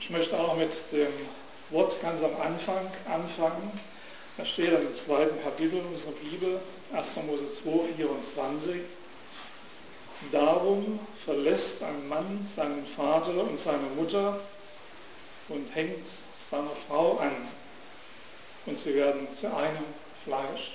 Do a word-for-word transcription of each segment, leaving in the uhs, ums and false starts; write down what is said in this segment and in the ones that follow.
Ich möchte auch mit dem Wort ganz am Anfang anfangen. Da steht im zweiten Kapitel unserer Bibel, erster Mose zwei, vierundzwanzig. Darum verlässt ein Mann seinen Vater und seine Mutter und hängt seiner Frau an, und sie werden zu einem Fleisch.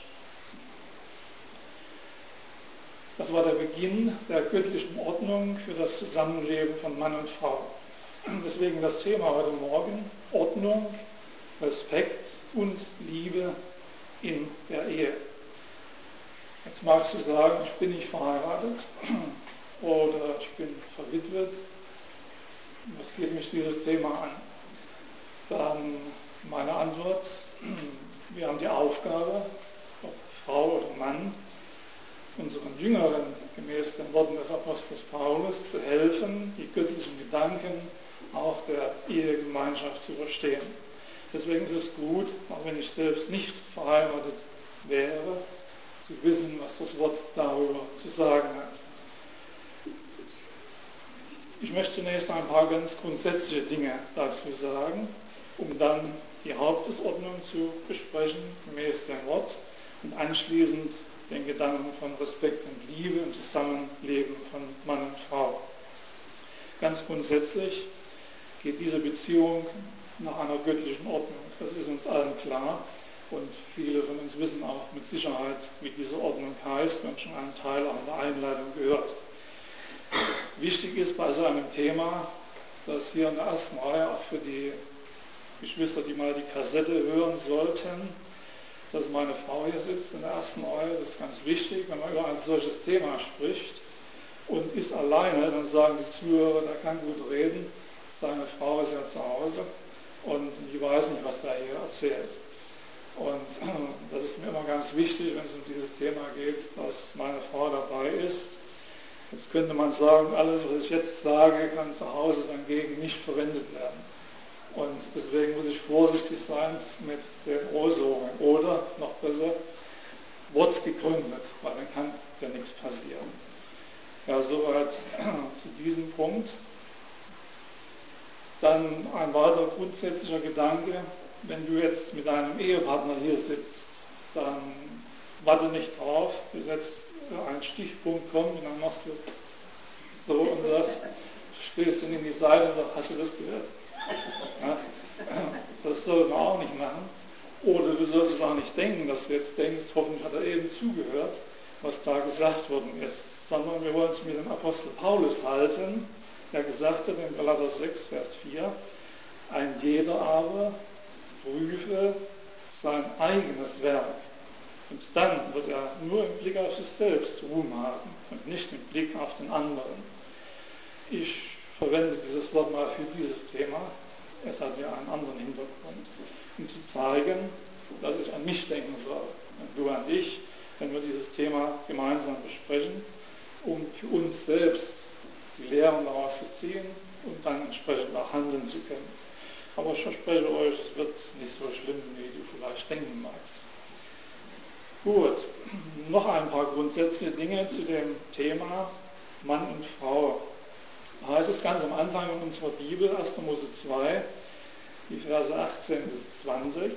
Das war der Beginn der göttlichen Ordnung für das Zusammenleben von Mann und Frau. Deswegen das Thema heute Morgen: Ordnung, Respekt und Liebe in der Ehe. Jetzt magst du sagen, ich bin nicht verheiratet oder ich bin verwitwet. Was geht mich dieses Thema an? Dann meine Antwort: Wir haben die Aufgabe, ob Frau oder Mann, unseren Jüngeren gemäß den Worten des Apostels Paulus zu helfen, die göttlichen Gedanken auch der Ehegemeinschaft zu verstehen. Deswegen ist es gut, auch wenn ich selbst nicht verheiratet wäre, zu wissen, was das Wort darüber zu sagen hat. Ich möchte zunächst ein paar ganz grundsätzliche Dinge dazu sagen, um dann die Hauptordnung zu besprechen, gemäß dem Wort, und anschließend den Gedanken von Respekt und Liebe im Zusammenleben von Mann und Frau. Ganz grundsätzlich geht diese Beziehung nach einer göttlichen Ordnung. Das ist uns allen klar, und viele von uns wissen auch mit Sicherheit, wie diese Ordnung heißt. Wir haben schon einen Teil auch in der Einleitung gehört. Wichtig ist bei so einem Thema, dass hier in der ersten Reihe auch für die Geschwister, die mal die Kassette hören sollten, dass meine Frau hier sitzt in der ersten Reihe. Das ist ganz wichtig, wenn man über ein solches Thema spricht und ist alleine, dann sagen die Zuhörer, der kann gut reden, seine Frau ist ja zu Hause und die weiß nicht, was der hier erzählt. Und das ist mir immer ganz wichtig, wenn es um dieses Thema geht, dass meine Frau dabei ist. Jetzt könnte man sagen, alles, was ich jetzt sage, kann zu Hause dann gegen mich verwendet werden. Und deswegen muss ich vorsichtig sein mit den Äußerungen. Oder, noch besser, wortgegründet, weil dann kann ja nichts passieren. Ja, soweit zu diesem Punkt. Dann ein weiterer grundsätzlicher Gedanke: Wenn du jetzt mit deinem Ehepartner hier sitzt, dann warte nicht drauf, bis jetzt ein Stichpunkt kommt und dann machst du so und sagst, stößt ihn in die Seite und sagst, hast du das gehört? Ja, das soll man auch nicht machen. Oder du sollst es auch nicht denken, dass du jetzt denkst, hoffentlich hat er eben zugehört, was da gesagt worden ist. Sondern wir wollen es mit dem Apostel Paulus halten, der gesagt hat in Galater sechs, Vers vier, ein jeder aber prüfe sein eigenes Werk. Und dann wird er nur im Blick auf sich selbst Ruhm haben und nicht im Blick auf den anderen. Ich verwende dieses Wort mal für dieses Thema. Es hat ja einen anderen Hintergrund, um zu zeigen, dass ich an mich denken soll und du an dich, wenn wir dieses Thema gemeinsam besprechen, um für uns selbst die Lehren daraus zu ziehen und dann entsprechend auch handeln zu können. Aber ich verspreche euch, es wird nicht so schlimm, wie du vielleicht denken magst. Gut, noch ein paar grundsätzliche Dinge zu dem Thema Mann und Frau. Da heißt es ganz am Anfang in unserer Bibel, erster Mose zwei, die Verse achtzehn bis zwanzig.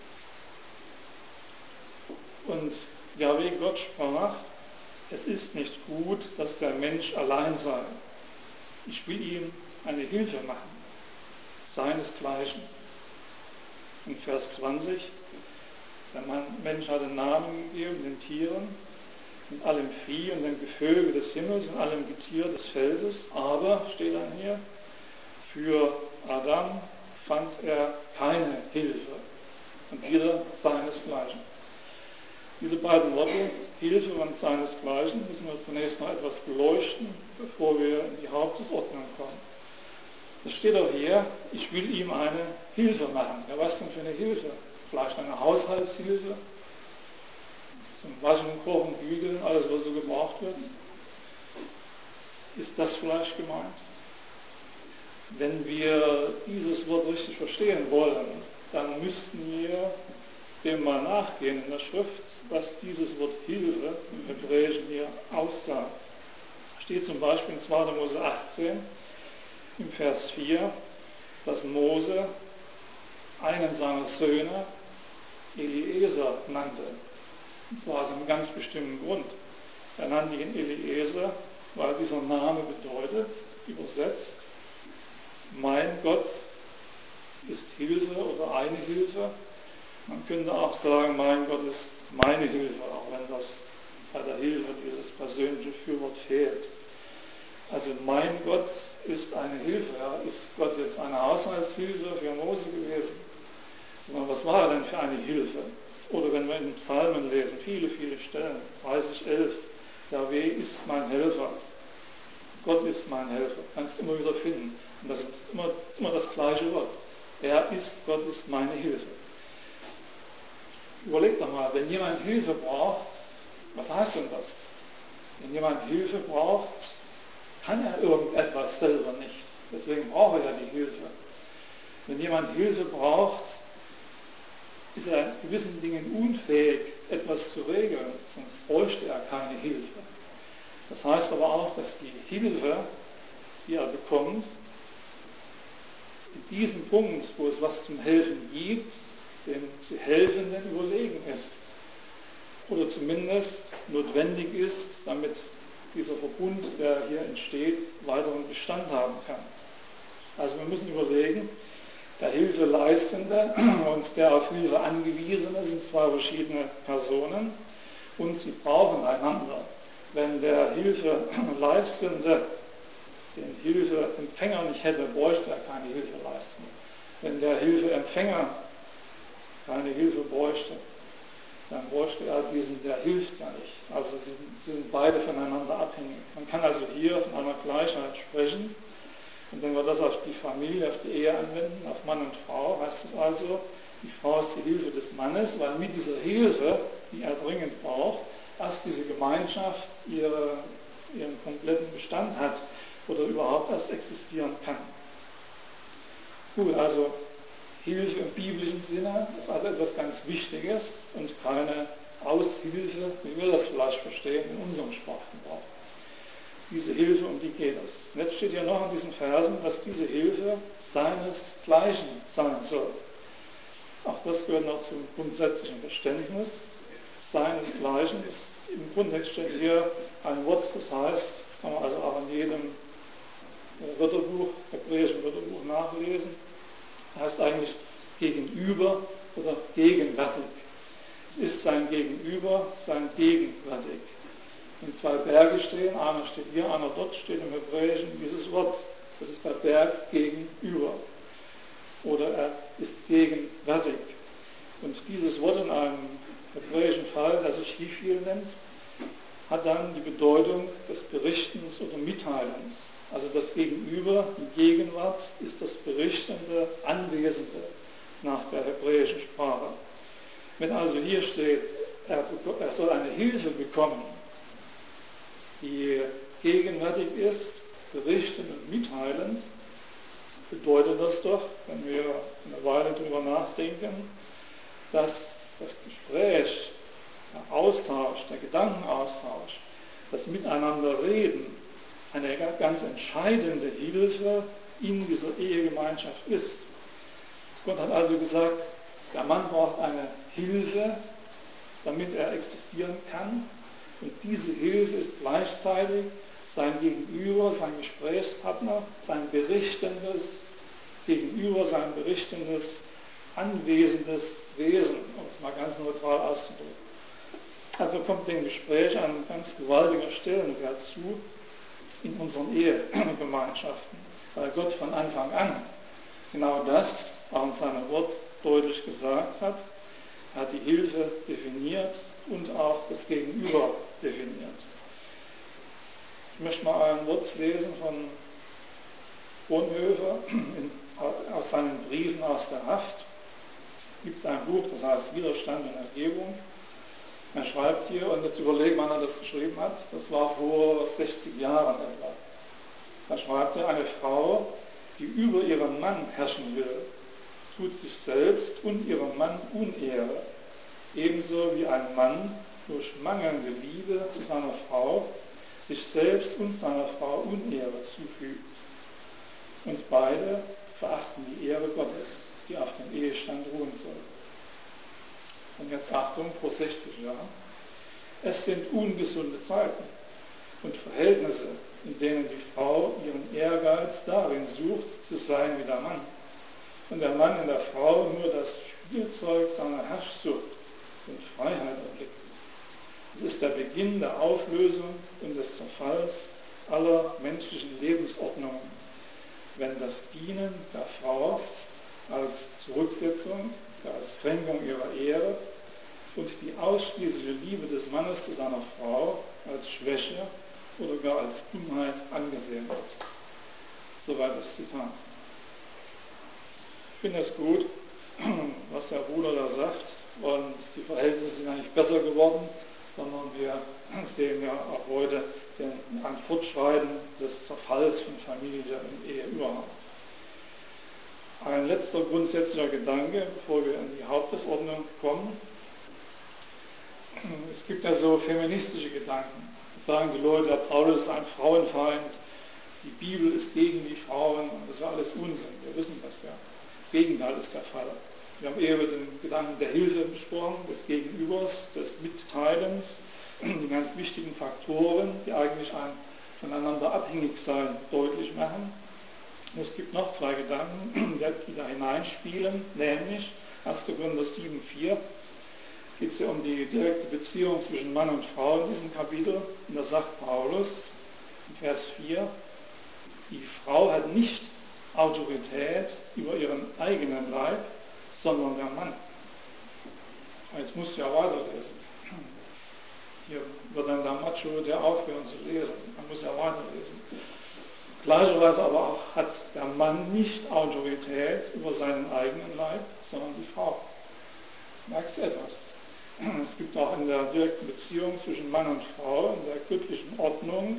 Und Jahwe Gott sprach, es ist nicht gut, dass der Mensch allein sei. Ich will ihm eine Hilfe machen, seinesgleichen. In Vers zwanzig, der Mensch hat einen Namen gegeben, den Tieren und allem Vieh und dem Gevögel des Himmels und allem Getier des Feldes. Aber, steht dann hier, für Adam fand er keine Hilfe und wieder seinesgleichen. Diese beiden Worte, Hilfe und seinesgleichen, müssen wir zunächst noch etwas beleuchten, bevor wir in die Hauptordnung kommen. Es steht auch hier, ich will ihm eine Hilfe machen. Ja, was denn für eine Hilfe? Vielleicht eine Haushaltshilfe? Zum Waschen, Kochen, Bügeln, alles, was so gebraucht wird? Ist das vielleicht gemeint? Wenn wir dieses Wort richtig verstehen wollen, dann müssten wir dem mal nachgehen in der Schrift, was dieses Wort Hilfe im Hebräischen hier aussagt. Steht zum Beispiel in zweiter Mose achtzehn, im Vers vier, dass Mose einen seiner Söhne Eliezer nannte. Und zwar aus einem ganz bestimmten Grund. Er nannte ihn Eliezer, weil dieser Name bedeutet, übersetzt, mein Gott ist Hilfe oder eine Hilfe. Man könnte auch sagen, mein Gott ist meine Hilfe, auch wenn das bei der Hilfe dieses persönliche Fürwort fehlt. Also mein Gott ist eine Hilfe. Ja. Ist Gott jetzt eine Haushaltshilfe für Mose gewesen? Sondern was war er denn für eine Hilfe? Oder wenn wir in den Psalmen lesen, viele, viele Stellen, dreißig, elf, Jahwe ist mein Helfer. Gott ist mein Helfer. Kannst du immer wieder finden. Und das ist immer, immer das gleiche Wort. Er ist, Gott ist meine Hilfe. Überleg doch mal, wenn jemand Hilfe braucht, was heißt denn das? Wenn jemand Hilfe braucht, kann er irgendetwas selber nicht. Deswegen braucht er ja die Hilfe. Wenn jemand Hilfe braucht, ist er in gewissen Dingen unfähig, etwas zu regeln, sonst bräuchte er keine Hilfe. Das heißt aber auch, dass die Hilfe, die er bekommt, in diesem Punkt, wo es was zum Helfen gibt, dem zu Helfenden überlegen ist. Oder zumindest notwendig ist, damit dieser Verbund, der hier entsteht, weiteren Bestand haben kann. Also wir müssen überlegen, der Hilfeleistende und der auf Hilfe angewiesene sind zwei verschiedene Personen und sie brauchen einander. Wenn der Hilfeleistende den Hilfeempfänger nicht hätte, bräuchte er keine Hilfe leisten. Wenn der Hilfeempfänger keine Hilfe bräuchte, dann bräuchte er diesen, der hilft ja nicht. Also sie sind, sie sind beide voneinander abhängig. Man kann also hier von einer Gleichheit sprechen. Und wenn wir das auf die Familie, auf die Ehe anwenden, auf Mann und Frau, heißt es also, die Frau ist die Hilfe des Mannes, weil mit dieser Hilfe, die er dringend braucht, erst diese Gemeinschaft ihre, ihren kompletten Bestand hat oder überhaupt erst existieren kann. Gut, also Hilfe im biblischen Sinne ist also etwas ganz Wichtiges und keine Aushilfe, wie wir das vielleicht verstehen, in unserem Sprachgebrauch. Diese Hilfe, um die geht es. Und jetzt steht ja noch in diesen Versen, dass diese Hilfe seinesgleichen sein soll. Auch das gehört noch zum grundsätzlichen Verständnis. Seinesgleichen ist, im Grundtext steht hier ein Wort, das heißt, das kann man also auch in jedem Wörterbuch, hebräischen Wörterbuch nachlesen, heißt eigentlich gegenüber oder gegenwärtig. Es ist sein Gegenüber, sein Gegenwärtig. Wenn zwei Berge stehen, einer steht hier, einer dort, steht im Hebräischen dieses Wort. Das ist der Berg gegenüber. Oder er ist gegenwärtig. Und dieses Wort in einem hebräischen Fall, das sich Hiphil nennt, hat dann die Bedeutung des Berichtens oder Mitteilens. Also das Gegenüber, die Gegenwart, ist das berichtende, Anwesende nach der hebräischen Sprache. Wenn also hier steht, er, er soll eine Hilfe bekommen, die gegenwärtig ist, berichtend und mitteilend, bedeutet das doch, wenn wir eine Weile darüber nachdenken, dass das Gespräch, der Austausch, der Gedankenaustausch, das Miteinanderreden eine ganz entscheidende Hilfe in dieser Ehegemeinschaft ist. Gott hat also gesagt, der Mann braucht eine Hilfe, damit er existieren kann. Und diese Hilfe ist gleichzeitig sein Gegenüber, sein Gesprächspartner, sein berichtendes Gegenüber, sein berichtendes, anwesendes Wesen, um es mal ganz neutral auszudrücken. Also kommt dem Gespräch ein ganz gewaltiger Stellenwert zu in unseren Ehegemeinschaften, weil Gott von Anfang an genau das auch in seinem Wort deutlich gesagt hat. Er hat die Hilfe definiert und auch das Gegenüber definiert. Ich möchte mal ein Wort lesen von Bonhoeffer in, aus seinen Briefen aus der Haft. Es gibt ein Buch, das heißt Widerstand und Ergebung. Er schreibt hier, und jetzt überlegen, wann er das geschrieben hat, das war vor sechzig Jahren etwa. Da schreibt er, eine Frau, die über ihren Mann herrschen will, tut sich selbst und ihrem Mann Unehre, ebenso wie ein Mann durch mangelnde Liebe zu seiner Frau sich selbst und seiner Frau Unehre zufügt. Und beide verachten die Ehre Gottes, die auf dem Ehestand ruhen soll. Und jetzt Achtung, pro sechzig Jahren. Es sind ungesunde Zeiten und Verhältnisse, in denen die Frau ihren Ehrgeiz darin sucht, zu sein wie der Mann. Und der Mann in der Frau nur das Spielzeug seiner Herrschsucht und Freiheit erblickt. Es ist der Beginn der Auflösung und des Zerfalls aller menschlichen Lebensordnungen, wenn das Dienen der Frau als Zurücksetzung, als Kränkung ihrer Ehre und die ausschließliche Liebe des Mannes zu seiner Frau als Schwäche oder gar als Dummheit angesehen wird. Soweit das Zitat. Ich finde es gut, was der Bruder da sagt, und die Verhältnisse sind eigentlich besser geworden, sondern wir sehen ja auch heute den, ein Fortschreiten des Zerfalls von Familie und Ehe überhaupt. Ein letzter grundsätzlicher Gedanke, bevor wir in die Hauptordnung kommen. Es gibt ja so feministische Gedanken. Das sagen die Leute, der Paulus ist ein Frauenfeind, die Bibel ist gegen die Frauen, und das ist alles Unsinn. Wir wissen das ja. Das Gegenteil ist der Fall. Wir haben eher über den Gedanken der Hilfe besprochen, des Gegenübers, des Mitteilens, die ganz wichtigen Faktoren, die eigentlich ein voneinander abhängig sein deutlich machen. Und es gibt noch zwei Gedanken, die da hineinspielen, nämlich erster Korinther sieben vier geht es ja um die direkte Beziehung zwischen Mann und Frau in diesem Kapitel. Und da sagt Paulus in Vers vier, die Frau hat nicht Autorität über ihren eigenen Leib, sondern der Mann. Jetzt musst du ja weiterlesen. Hier wird dann der Macho der aufhören zu lesen. Man muss ja weiterlesen. Gleicherweise aber auch hat der Mann nicht Autorität über seinen eigenen Leib, sondern die Frau. Merkst du etwas? Es gibt auch in der direkten Beziehung zwischen Mann und Frau, in der göttlichen Ordnung,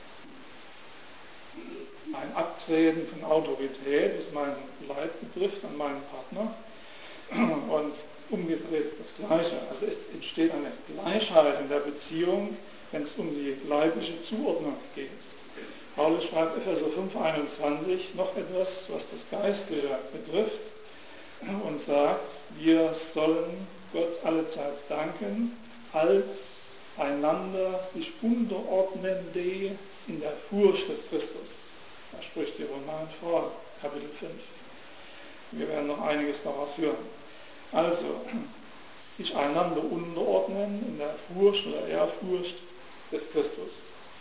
ein Abtreten von Autorität, was meinen Leib betrifft, an meinen Partner, und umgedreht das Gleiche. Also es entsteht eine Gleichheit in der Beziehung, wenn es um die leibliche Zuordnung geht. Paulus schreibt Epheser fünf einundzwanzig noch etwas, was das Geistliche betrifft, und sagt, wir sollen Gott allezeit danken, als einander sich unterordnende in der Furcht des Christus. Da spricht die Römer vor, Kapitel fünf. Wir werden noch einiges daraus hören. Also, sich einander unterordnen in der Furcht oder Ehrfurcht des Christus.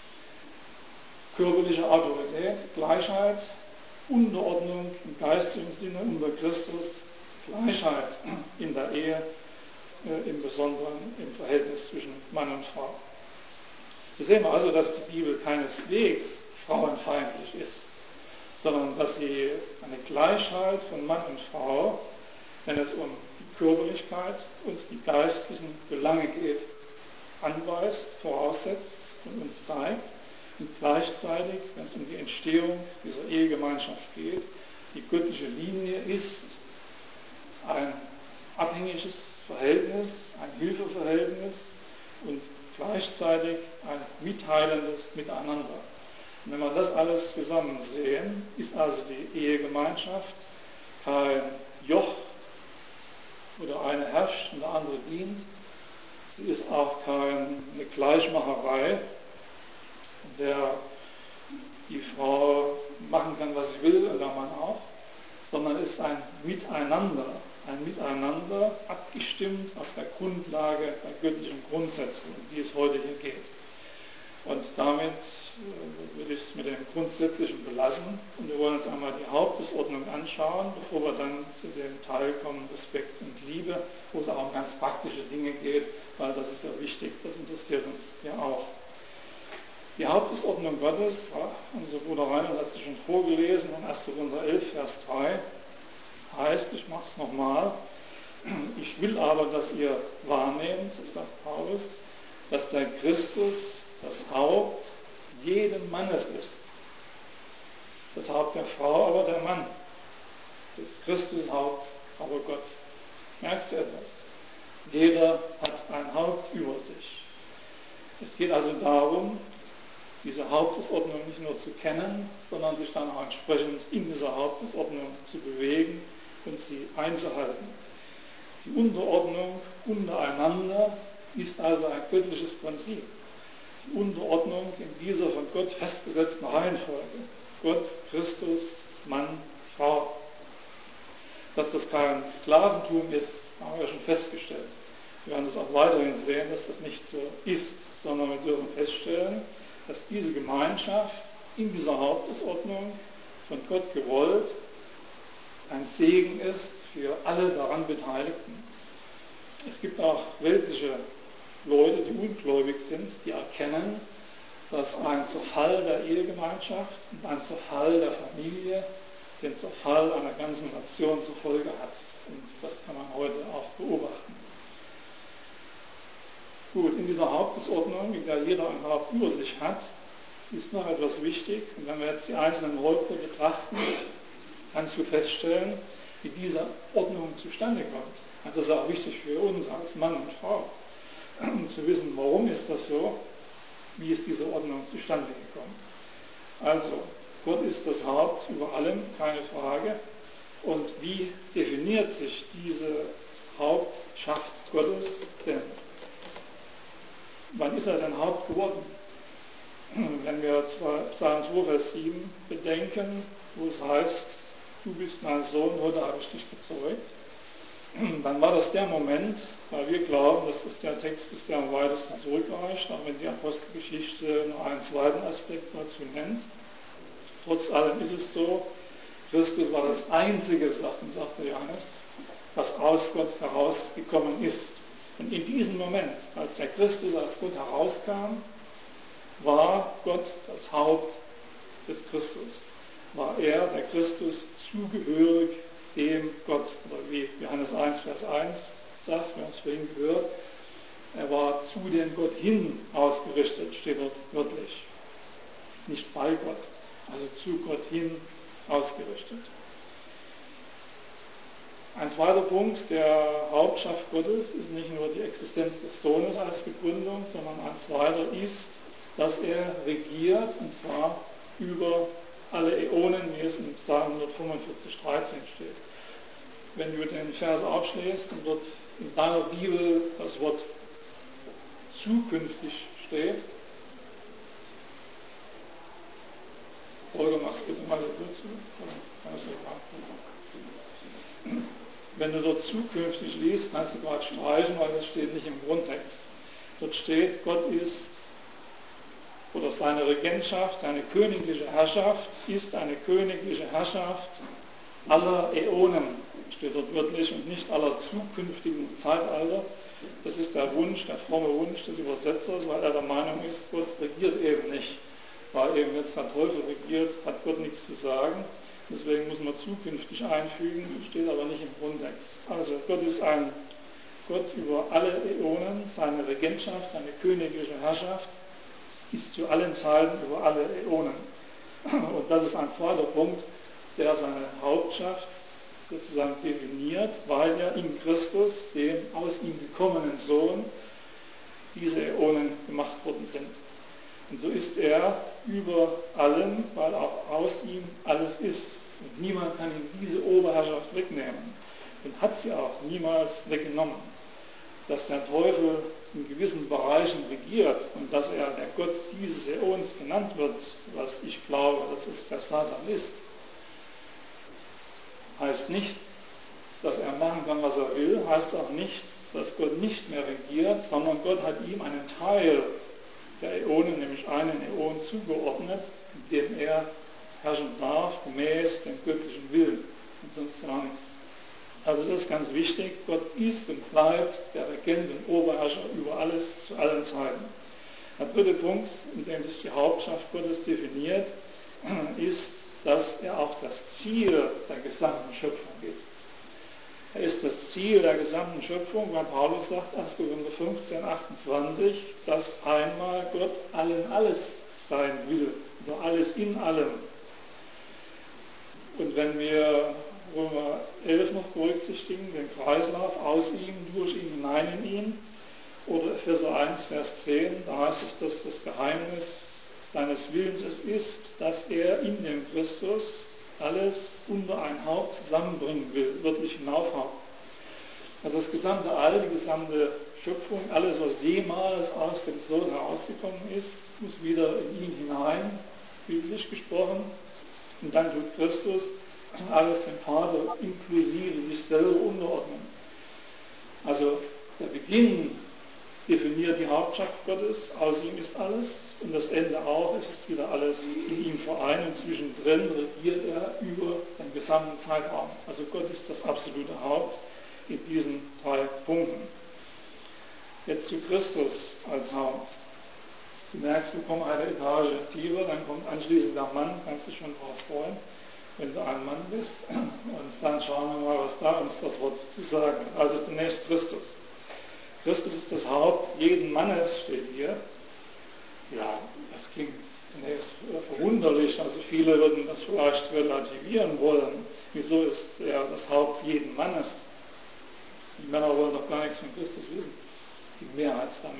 Körperliche Autorität, Gleichheit, Unterordnung im geistigen Sinne unter Christus, Gleichheit in der Ehe, äh, im Besonderen im Verhältnis zwischen Mann und Frau. So sehen wir also, dass die Bibel keineswegs frauenfeindlich ist, sondern dass sie eine Gleichheit von Mann und Frau, wenn es um die Körperlichkeit und die geistlichen Belange geht, anweist, voraussetzt und uns zeigt. Und gleichzeitig, wenn es um die Entstehung dieser Ehegemeinschaft geht, die göttliche Linie ist ein abhängiges Verhältnis, ein Hilfeverhältnis und gleichzeitig ein mitteilendes Miteinander. Und wenn wir das alles zusammen sehen, ist also die Ehegemeinschaft kein Joch, wo der eine herrscht und der andere dient. Sie ist auch keine Gleichmacherei, in der die Frau machen kann, was sie will, und der Mann auch, sondern ist ein Miteinander, ein Miteinander abgestimmt auf der Grundlage der göttlichen Grundsätze, um die es heute hier geht. Und damit äh, würde ich es mit dem Grundsätzlichen belassen, und wir wollen uns einmal die Hauptordnung anschauen, bevor wir dann zu dem Teil kommen, Respekt und Liebe, wo es auch um ganz praktische Dinge geht, weil das ist ja wichtig, das interessiert uns ja auch. Die Hauptordnung Gottes, ja, unser Bruder Reinhard hat sie schon vorgelesen, in erster Korinther elf, Vers drei, heißt, ich mache es nochmal, ich will aber, dass ihr wahrnehmt, sagt Paulus, dass der Christus das Haupt jeden Mannes ist. Das Haupt der Frau, aber der Mann. Das Christus Haupt, aber Gott. Merkst du etwas? Jeder hat ein Haupt über sich. Es geht also darum, diese Hauptordnung nicht nur zu kennen, sondern sich dann auch entsprechend in dieser Hauptordnung zu bewegen und sie einzuhalten. Die Unterordnung untereinander ist also ein göttliches Prinzip. Die Unterordnung in dieser von Gott festgesetzten Reihenfolge. Gott, Christus, Mann, Frau. Dass das kein Sklaventum ist, haben wir ja schon festgestellt. Wir werden es auch weiterhin sehen, dass das nicht so ist, sondern wir dürfen feststellen, dass diese Gemeinschaft in dieser Hauptordnung von Gott gewollt ein Segen ist für alle daran Beteiligten. Es gibt auch weltliche Leute, die ungläubig sind, die erkennen, dass ein Zerfall der Ehegemeinschaft und ein Zerfall der Familie den Zerfall einer ganzen Nation zur Folge hat. Und das kann man heute auch beobachten. Gut, in dieser Hauptordnung, in der jeder ein Haupt über sich hat, ist noch etwas wichtig. Und wenn wir jetzt die einzelnen Häupter betrachten, kannst du feststellen, wie diese Ordnung zustande kommt. Und das ist auch wichtig für uns als Mann und Frau, um zu wissen, warum ist das so, wie ist diese Ordnung zustande gekommen. Also, Gott ist das Haupt über allem, keine Frage. Und wie definiert sich diese Hauptschaft Gottes denn? Wann ist er denn Haupt geworden? Wenn wir Psalm zwei, Vers sieben bedenken, wo es heißt, du bist mein Sohn, heute habe ich dich gezeugt, dann war das der Moment, weil wir glauben, dass das der Text ist, der am weitesten zurückreicht, auch wenn die Apostelgeschichte noch einen zweiten Aspekt dazu nennt. Trotz allem ist es so, Christus war das einzige, sagt Johannes, was aus Gott herausgekommen ist. Und in diesem Moment, als der Christus aus Gott herauskam, war Gott das Haupt des Christus. War er, der Christus, zugehörig dem Gott. Oder wie Johannes eins, Vers eins sagt, wir haben es vorhin gehört, er war zu dem Gott hin ausgerichtet, steht dort wörtlich. Nicht bei Gott, also zu Gott hin ausgerichtet. Ein zweiter Punkt der Hauptschaft Gottes ist nicht nur die Existenz des Sohnes als Begründung, sondern ein zweiter ist, dass er regiert, und zwar über alle Äonen, wie es in Psalm hundertfünfundvierzig, dreizehn steht. Wenn du den Vers aufschlägst und dort in deiner Bibel das Wort zukünftig steht, Holger, machst bitte mal die Tür zu. Wenn du dort zukünftig liest, kannst du gerade streichen, weil das steht nicht im Grundtext. Dort steht, Gott ist, oder seine Regentschaft, seine königliche Herrschaft ist eine königliche Herrschaft aller Äonen, steht dort wörtlich, und nicht aller zukünftigen Zeitalter. Das ist der Wunsch, der fromme Wunsch des Übersetzers, weil er der Meinung ist, Gott regiert eben nicht. Weil eben jetzt der Teufel regiert, hat Gott nichts zu sagen. Deswegen muss man zukünftig einfügen, steht aber nicht im Grundtext. Also Gott ist ein Gott über alle Äonen, seine Regentschaft, seine königliche Herrschaft ist zu allen Zeiten über alle Äonen. Und das ist ein zweiter Punkt, der seine Hauptschaft sozusagen definiert, weil ja in Christus, dem aus ihm gekommenen Sohn, diese Äonen gemacht worden sind. Und so ist er über allem, weil auch aus ihm alles ist. Und niemand kann ihm diese Oberherrschaft wegnehmen. Und hat sie auch niemals weggenommen. Dass der Teufel in gewissen Bereichen regiert und dass er der Gott dieses Äons genannt wird, was ich glaube, dass es der Satan ist, heißt nicht, dass er machen kann, was er will, heißt auch nicht, dass Gott nicht mehr regiert, sondern Gott hat ihm einen Teil der Äonen, nämlich einen Äon zugeordnet, in dem er herrschen darf, gemäß dem göttlichen Willen und sonst gar nichts. Also das ist ganz wichtig, Gott ist und bleibt der Regent und Oberherrscher über alles zu allen Zeiten. Der dritte Punkt, in dem sich die Hauptschaft Gottes definiert, ist, dass er auch das Ziel der gesamten Schöpfung ist. Er ist das Ziel der gesamten Schöpfung, weil Paulus sagt, erster Korinther fünfzehn, achtundzwanzig, dass einmal Gott allen alles sein will, oder alles in allem. Und wenn wir Römer elf noch berücksichtigen, den Kreislauf aus ihm, durch ihn, hinein in ihn, oder Epheser eins, Vers zehn, da heißt es, dass das Geheimnis seines Willens es ist, dass er in dem Christus alles unter ein Haupt zusammenbringen will, wirklich hinaufhaut. Also das gesamte All, die gesamte Schöpfung, alles, was jemals aus dem Sohn herausgekommen ist, muss wieder in ihn hinein, bildlich gesprochen. Und dann tut Christus alles dem Vater inklusive sich selber unterordnen. Also der Beginn definiert die Hauptschaft Gottes, aus ihm ist alles, und das Ende auch, es ist wieder alles in ihm vereint, und zwischendrin regiert er über den gesamten Zeitraum. Also Gott ist das absolute Haupt in diesen drei Punkten. Jetzt zu Christus als Haupt. Du merkst, du kommst eine Etage tiefer, dann kommt anschließend der Mann, kannst du schon darauf freuen, wenn du ein Mann bist. Und dann schauen wir mal, was da uns das Wort zu sagen hat. Also zunächst Christus. Christus ist das Haupt jeden Mannes, steht hier. Ja, das klingt zunächst verwunderlich, also viele würden das vielleicht relativieren wollen. Wieso ist er das Haupt jeden Mannes? Die Männer wollen doch gar nichts von Christus wissen, die Mehrheit der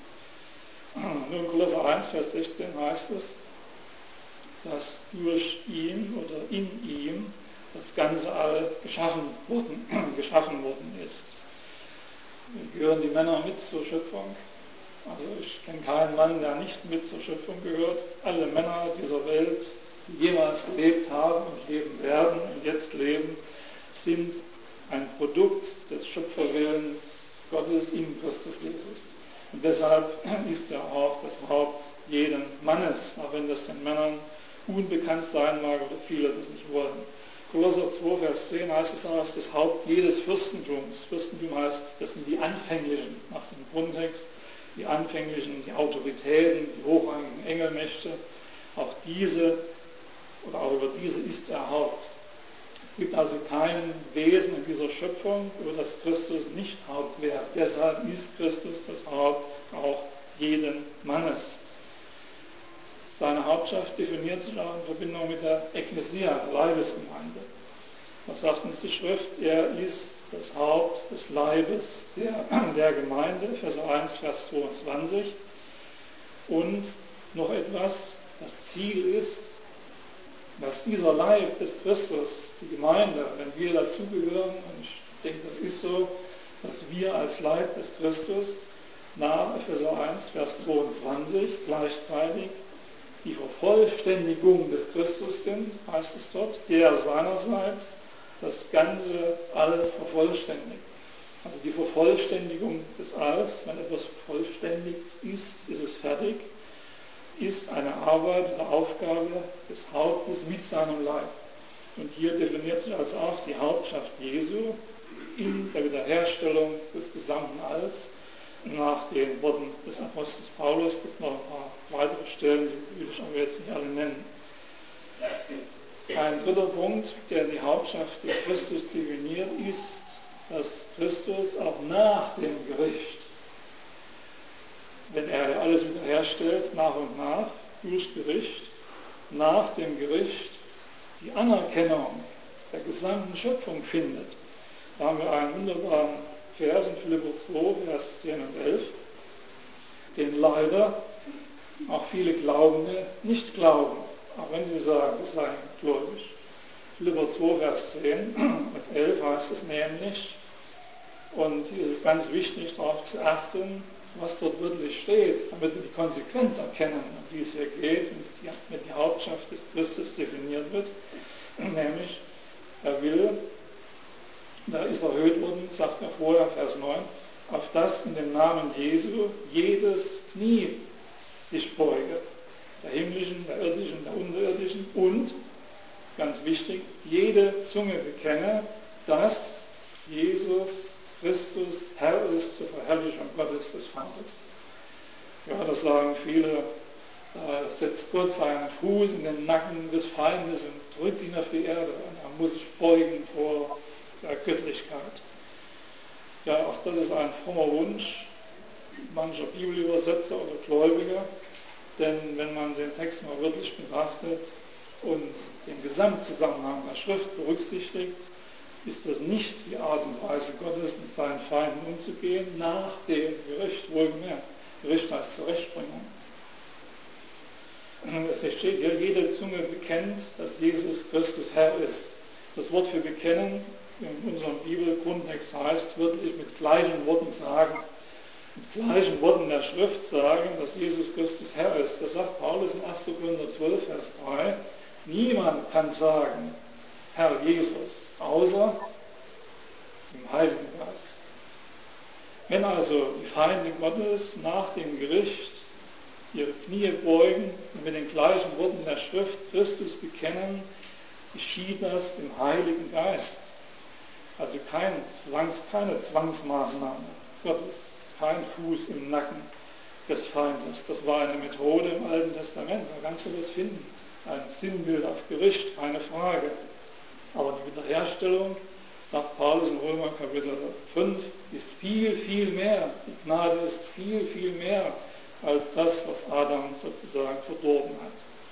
Männer. Nun, Kolosser eins, Vers sechzehn heißt es, dass durch ihn oder in ihm das ganze All geschaffen worden, geschaffen worden ist. Gehören die Männer mit zur Schöpfung? Also ich kenne keinen Mann, der nicht mit zur Schöpfung gehört. Alle Männer dieser Welt, die jemals gelebt haben und leben werden und jetzt leben, sind ein Produkt des Schöpferwillens Gottes in Christus Jesus. Und deshalb ist er auch das Haupt jeden Mannes, auch wenn das den Männern unbekannt sein mag oder viele das nicht wollen. Kolosser zwei, Vers zehn heißt es auch, das Haupt jedes Fürstentums. Fürstentum heißt, das sind die Anfänglichen, nach dem Grundtext, die Anfänglichen, die Autoritäten, die hochrangigen Engelmächte. Auch diese, oder auch über diese ist er Haupt. Es gibt also kein Wesen in dieser Schöpfung, über das Christus nicht Haupt wäre. Deshalb ist Christus das Haupt auch jeden Mannes. Seine Hauptschaft definiert sich auch in Verbindung mit der Ekklesia, der Leibesgemeinde. Was sagt uns die Schrift? Er ist das Haupt des Leibes der, der Gemeinde, Epheser eins, Vers zweiundzwanzig. Und noch etwas, das Ziel ist, dass dieser Leib des Christus, die Gemeinde, wenn wir dazugehören, und ich denke, das ist so, dass wir als Leib des Christus nach Epheser eins, Vers zweiundzwanzig gleichzeitig die Vervollständigung des Christus sind, heißt es dort, der seinerseits das ganze All vervollständigt. Also die Vervollständigung des Alls, wenn etwas vervollständigt ist, ist es fertig, ist eine Arbeit oder Aufgabe des Hauptes mit seinem Leib. Und hier definiert sich also auch die Hauptschaft Jesu in der Wiederherstellung des gesamten Alls nach den Worten des Apostels Paulus. Es gibt noch ein paar weitere Stellen, die will ich aber jetzt nicht alle nennen. Ein dritter Punkt, der die Hauptschaft des Christus definiert, ist, dass Christus auch nach dem Gericht, wenn er alles wiederherstellt, nach und nach, durch Gericht, nach dem Gericht die Anerkennung der gesamten Schöpfung findet. Da haben wir einen wunderbaren Vers in Philipper zwei, Vers zehn und elf, den leider auch viele Glaubende nicht glauben, auch wenn sie sagen, es sei gläubig. Philipper zwei, Vers zehn und elf heißt es nämlich, und hier ist es ganz wichtig, darauf zu achten, was dort wirklich steht, damit wir die Konsequenz erkennen, um die es hier geht, wenn die Hauptschaft des Christus definiert wird, nämlich, er will, da ist erhöht worden, sagt er vorher, Vers neun, auf das in dem Namen Jesu jedes Knie sich beuge, der himmlischen, der irdischen, der unterirdischen, und, ganz wichtig, jede Zunge bekenne, dass Jesus Christus Herr ist zur Verherrlichung Gottes des Vaters. Ja, das sagen viele, da setzt Gott seinen Fuß in den Nacken des Feindes und drückt ihn auf die Erde und er muss sich beugen vor der Göttlichkeit. Ja, auch das ist ein frommer Wunsch mancher Bibelübersetzer oder Gläubiger, denn wenn man den Text mal wirklich betrachtet und den Gesamtzusammenhang der Schrift berücksichtigt, ist das nicht die Art und Weise Gottes, mit seinen Feinden umzugehen, nach dem Gericht, wohlgemerkt. Gericht heißt Zurechtbringung. Es steht hier, jede Zunge bekennt, dass Jesus Christus Herr ist. Das Wort für bekennen in unserem Bibelgrundtext heißt wörtlich mit gleichen Worten sagen, mit gleichen Worten der Schrift sagen, dass Jesus Christus Herr ist. Das sagt Paulus in erster Korinther zwölf, Vers drei. Niemand kann sagen, Herr Jesus, außer im Heiligen Geist. Wenn also die Feinde Gottes nach dem Gericht ihre Knie beugen und mit den gleichen Worten der Schrift Christus bekennen, geschieht das im Heiligen Geist. Also kein Zwangs, keine Zwangsmaßnahme Gottes, kein Fuß im Nacken des Feindes. Das war eine Methode im Alten Testament, da kannst du das finden. Ein Sinnbild auf Gericht, keine Frage. Aber die Wiederherstellung, sagt Paulus in Römer Kapitel fünf, ist viel, viel mehr. Die Gnade ist viel, viel mehr als das, was Adam sozusagen verdorben hat.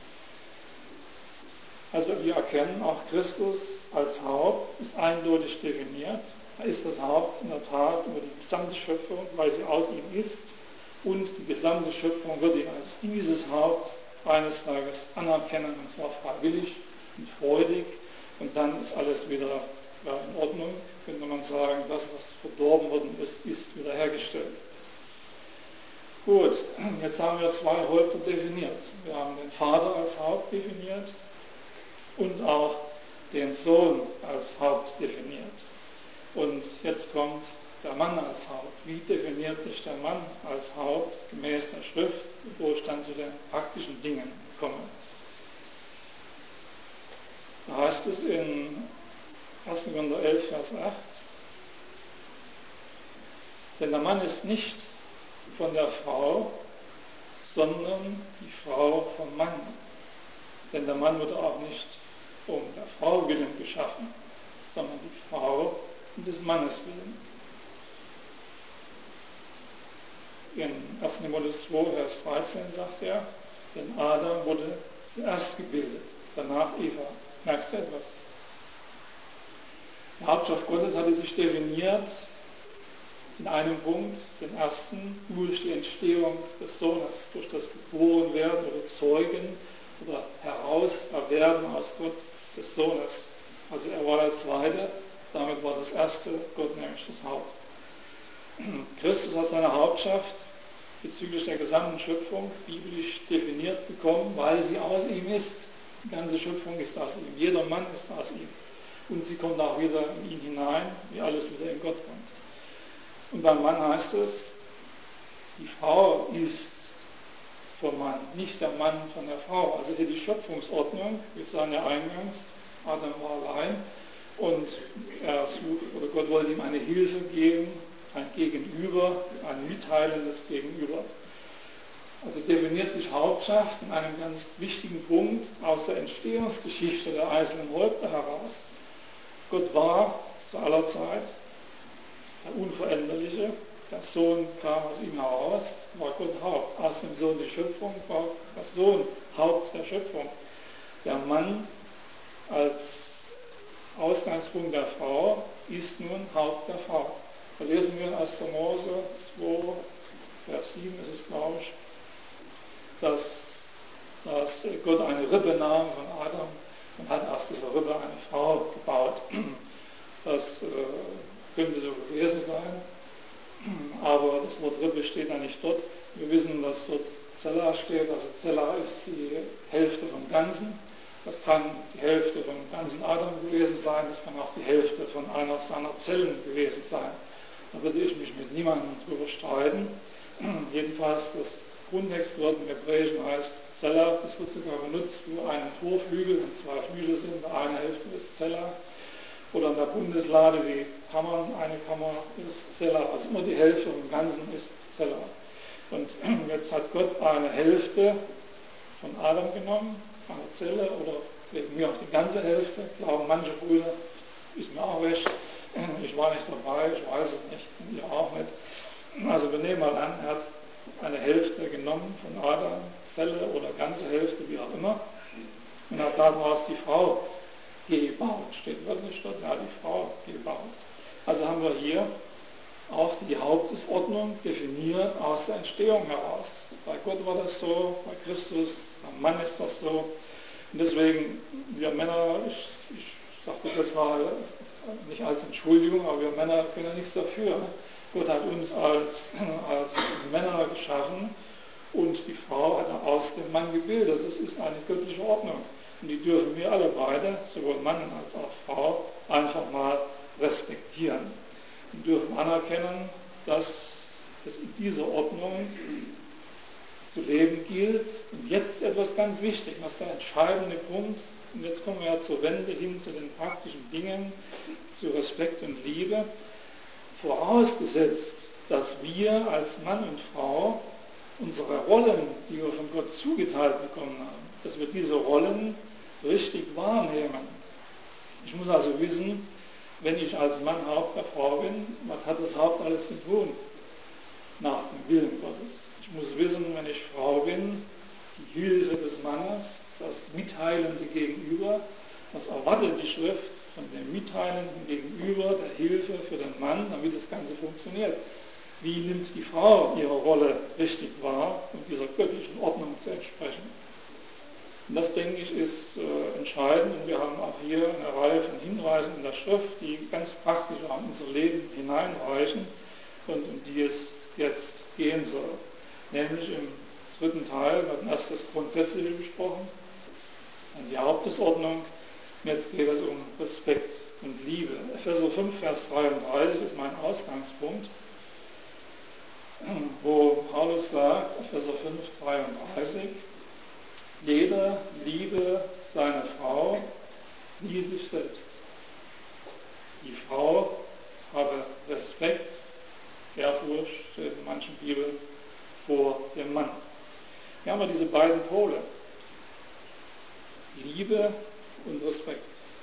Also wir erkennen, auch Christus als Haupt ist eindeutig definiert. Er ist das Haupt in der Tat über die gesamte Schöpfung, weil sie aus ihm ist. Und die gesamte Schöpfung wird ihn als dieses Haupt eines Tages anerkennen, und zwar freiwillig und freudig. Und dann ist alles wieder ja, in Ordnung, könnte man sagen, das, was verdorben worden ist, ist wiederhergestellt. Gut, jetzt haben wir zwei Häupter definiert. Wir haben den Vater als Haupt definiert und auch den Sohn als Haupt definiert. Und jetzt kommt der Mann als Haupt. Wie definiert sich der Mann als Haupt gemäß der Schrift, wo ich dann zu den praktischen Dingen komme? Da heißt es in erster Korinther elf, Vers acht, denn der Mann ist nicht von der Frau, sondern die Frau vom Mann. Denn der Mann wurde auch nicht um der Frau willen geschaffen, sondern die Frau um des Mannes willen. In erster Timotheus zwei, Vers dreizehn sagt er, denn Adam wurde zuerst gebildet, danach Eva. Merkst du etwas? Die Hauptschaft Gottes hatte sich definiert in einem Punkt, den ersten, durch die Entstehung des Sohnes, durch das Geborenwerden oder Zeugen oder Herauserwerben aus Gott des Sohnes. Also er war der Zweite, damit war das Erste Gott, nämlich das Haupt. Christus hat seine Hauptschaft bezüglich der gesamten Schöpfung biblisch definiert bekommen, weil sie aus ihm ist. Die ganze Schöpfung ist aus ihm, jeder Mann ist aus ihm. Und sie kommt auch wieder in ihn hinein, wie alles wieder in Gott kommt. Und beim Mann heißt es, die Frau ist vom Mann, nicht der Mann von der Frau. Also hier die Schöpfungsordnung, wir sahen ja eingangs, Adam war allein und er sucht, oder Gott wollte ihm eine Hilfe geben, ein Gegenüber, ein mitteilendes Gegenüber. Also definiert sich Hauptschaft in einem ganz wichtigen Punkt aus der Entstehungsgeschichte der einzelnen Häupter heraus. Gott war zu aller Zeit der Unveränderliche, der Sohn kam aus ihm heraus, war Gott Haupt. Aus dem Sohn die Schöpfung, war der Sohn Haupt der Schöpfung. Der Mann als Ausgangspunkt der Frau ist nun Haupt der Frau. Da lesen wir in erster Mose zwei, Vers sieben ist es, glaube ich, dass, dass Gott eine Rippe nahm von Adam und hat aus dieser Rippe eine Frau gebaut. Das äh, könnte so gewesen sein, aber das Wort Rippe steht da nicht dort. Wir wissen, dass dort Zella steht, also Zella ist die Hälfte vom Ganzen. Das kann die Hälfte vom ganzen Adam gewesen sein, das kann auch die Hälfte von einer seiner Zellen gewesen sein. Da würde ich mich mit niemandem drüber streiten. Jedenfalls das Grundtextwort im Hebräischen heißt Zella, das wird sogar benutzt für einen Torflügel, wenn zwei Flügel sind, der eine Hälfte ist Zella. Oder in der Bundeslade die Kammern, eine Kammer ist Zella, also immer die Hälfte vom Ganzen ist Zella. Und jetzt hat Gott eine Hälfte von Adam genommen, eine Zelle, oder wegen mir auch die ganze Hälfte, glauben manche Brüder, ist mir auch recht, ich war nicht dabei, ich weiß es nicht, und ihr auch nicht. Also wir nehmen mal an, er hat eine Hälfte genommen von Adam, Zelle oder ganze Hälfte, wie auch immer, und hat daraus die Frau gebaut, steht wirklich dort, ja, die Frau gebaut. Also haben wir hier auch die Hauptesordnung definiert aus der Entstehung heraus. Bei Gott war das so, bei Christus beim Mann ist das so. Und deswegen, wir Männer, ich, ich sage das jetzt mal nicht als Entschuldigung, aber wir Männer können ja nichts dafür. Gott hat uns als, als Männer geschaffen und die Frau hat er aus dem Mann gebildet. Das ist eine göttliche Ordnung. Und die dürfen wir alle beide, sowohl Mann als auch Frau, einfach mal respektieren. Und dürfen anerkennen, dass es in dieser Ordnung zu leben gilt. Und jetzt etwas ganz wichtig, was der entscheidende Punkt, und jetzt kommen wir ja zur Wende hin zu den praktischen Dingen, zu Respekt und Liebe, vorausgesetzt, dass wir als Mann und Frau unsere Rollen, die wir von Gott zugeteilt bekommen haben, dass wir diese Rollen richtig wahrnehmen. Ich muss also wissen, wenn ich als Mann Haupt der Frau bin, was hat das Haupt alles zu tun? Nach dem Willen Gottes. Ich muss wissen, wenn ich Frau bin, die Hilfe des Mannes, das Mitteilende Gegenüber, was erwartet die Schrift von dem Mitteilenden Gegenüber, der Hilfe für den Mann, damit das Ganze funktioniert. Wie nimmt die Frau ihre Rolle richtig wahr, um dieser göttlichen Ordnung zu entsprechen? Und das, denke ich, ist äh, entscheidend. Und wir haben auch hier eine Reihe von Hinweisen in der Schrift, die ganz praktisch auf unser Leben hineinreichen und um die es jetzt gehen soll. Nämlich im dritten Teil wird erst das Grundsätzliche besprochen, dann die Hauptesordnung. Jetzt geht es um Respekt und Liebe. Epheser fünf, Vers dreiunddreißig ist mein Ausgangspunkt, wo Paulus sagt, Epheser fünf, dreiunddreißig, jeder liebe seine Frau wie sich selbst. Die Frau habe Respekt, Ehrfurcht, steht in manchen Bibeln, vor dem Mann. Wir haben ja diese beiden Pole, Liebe und Respekt.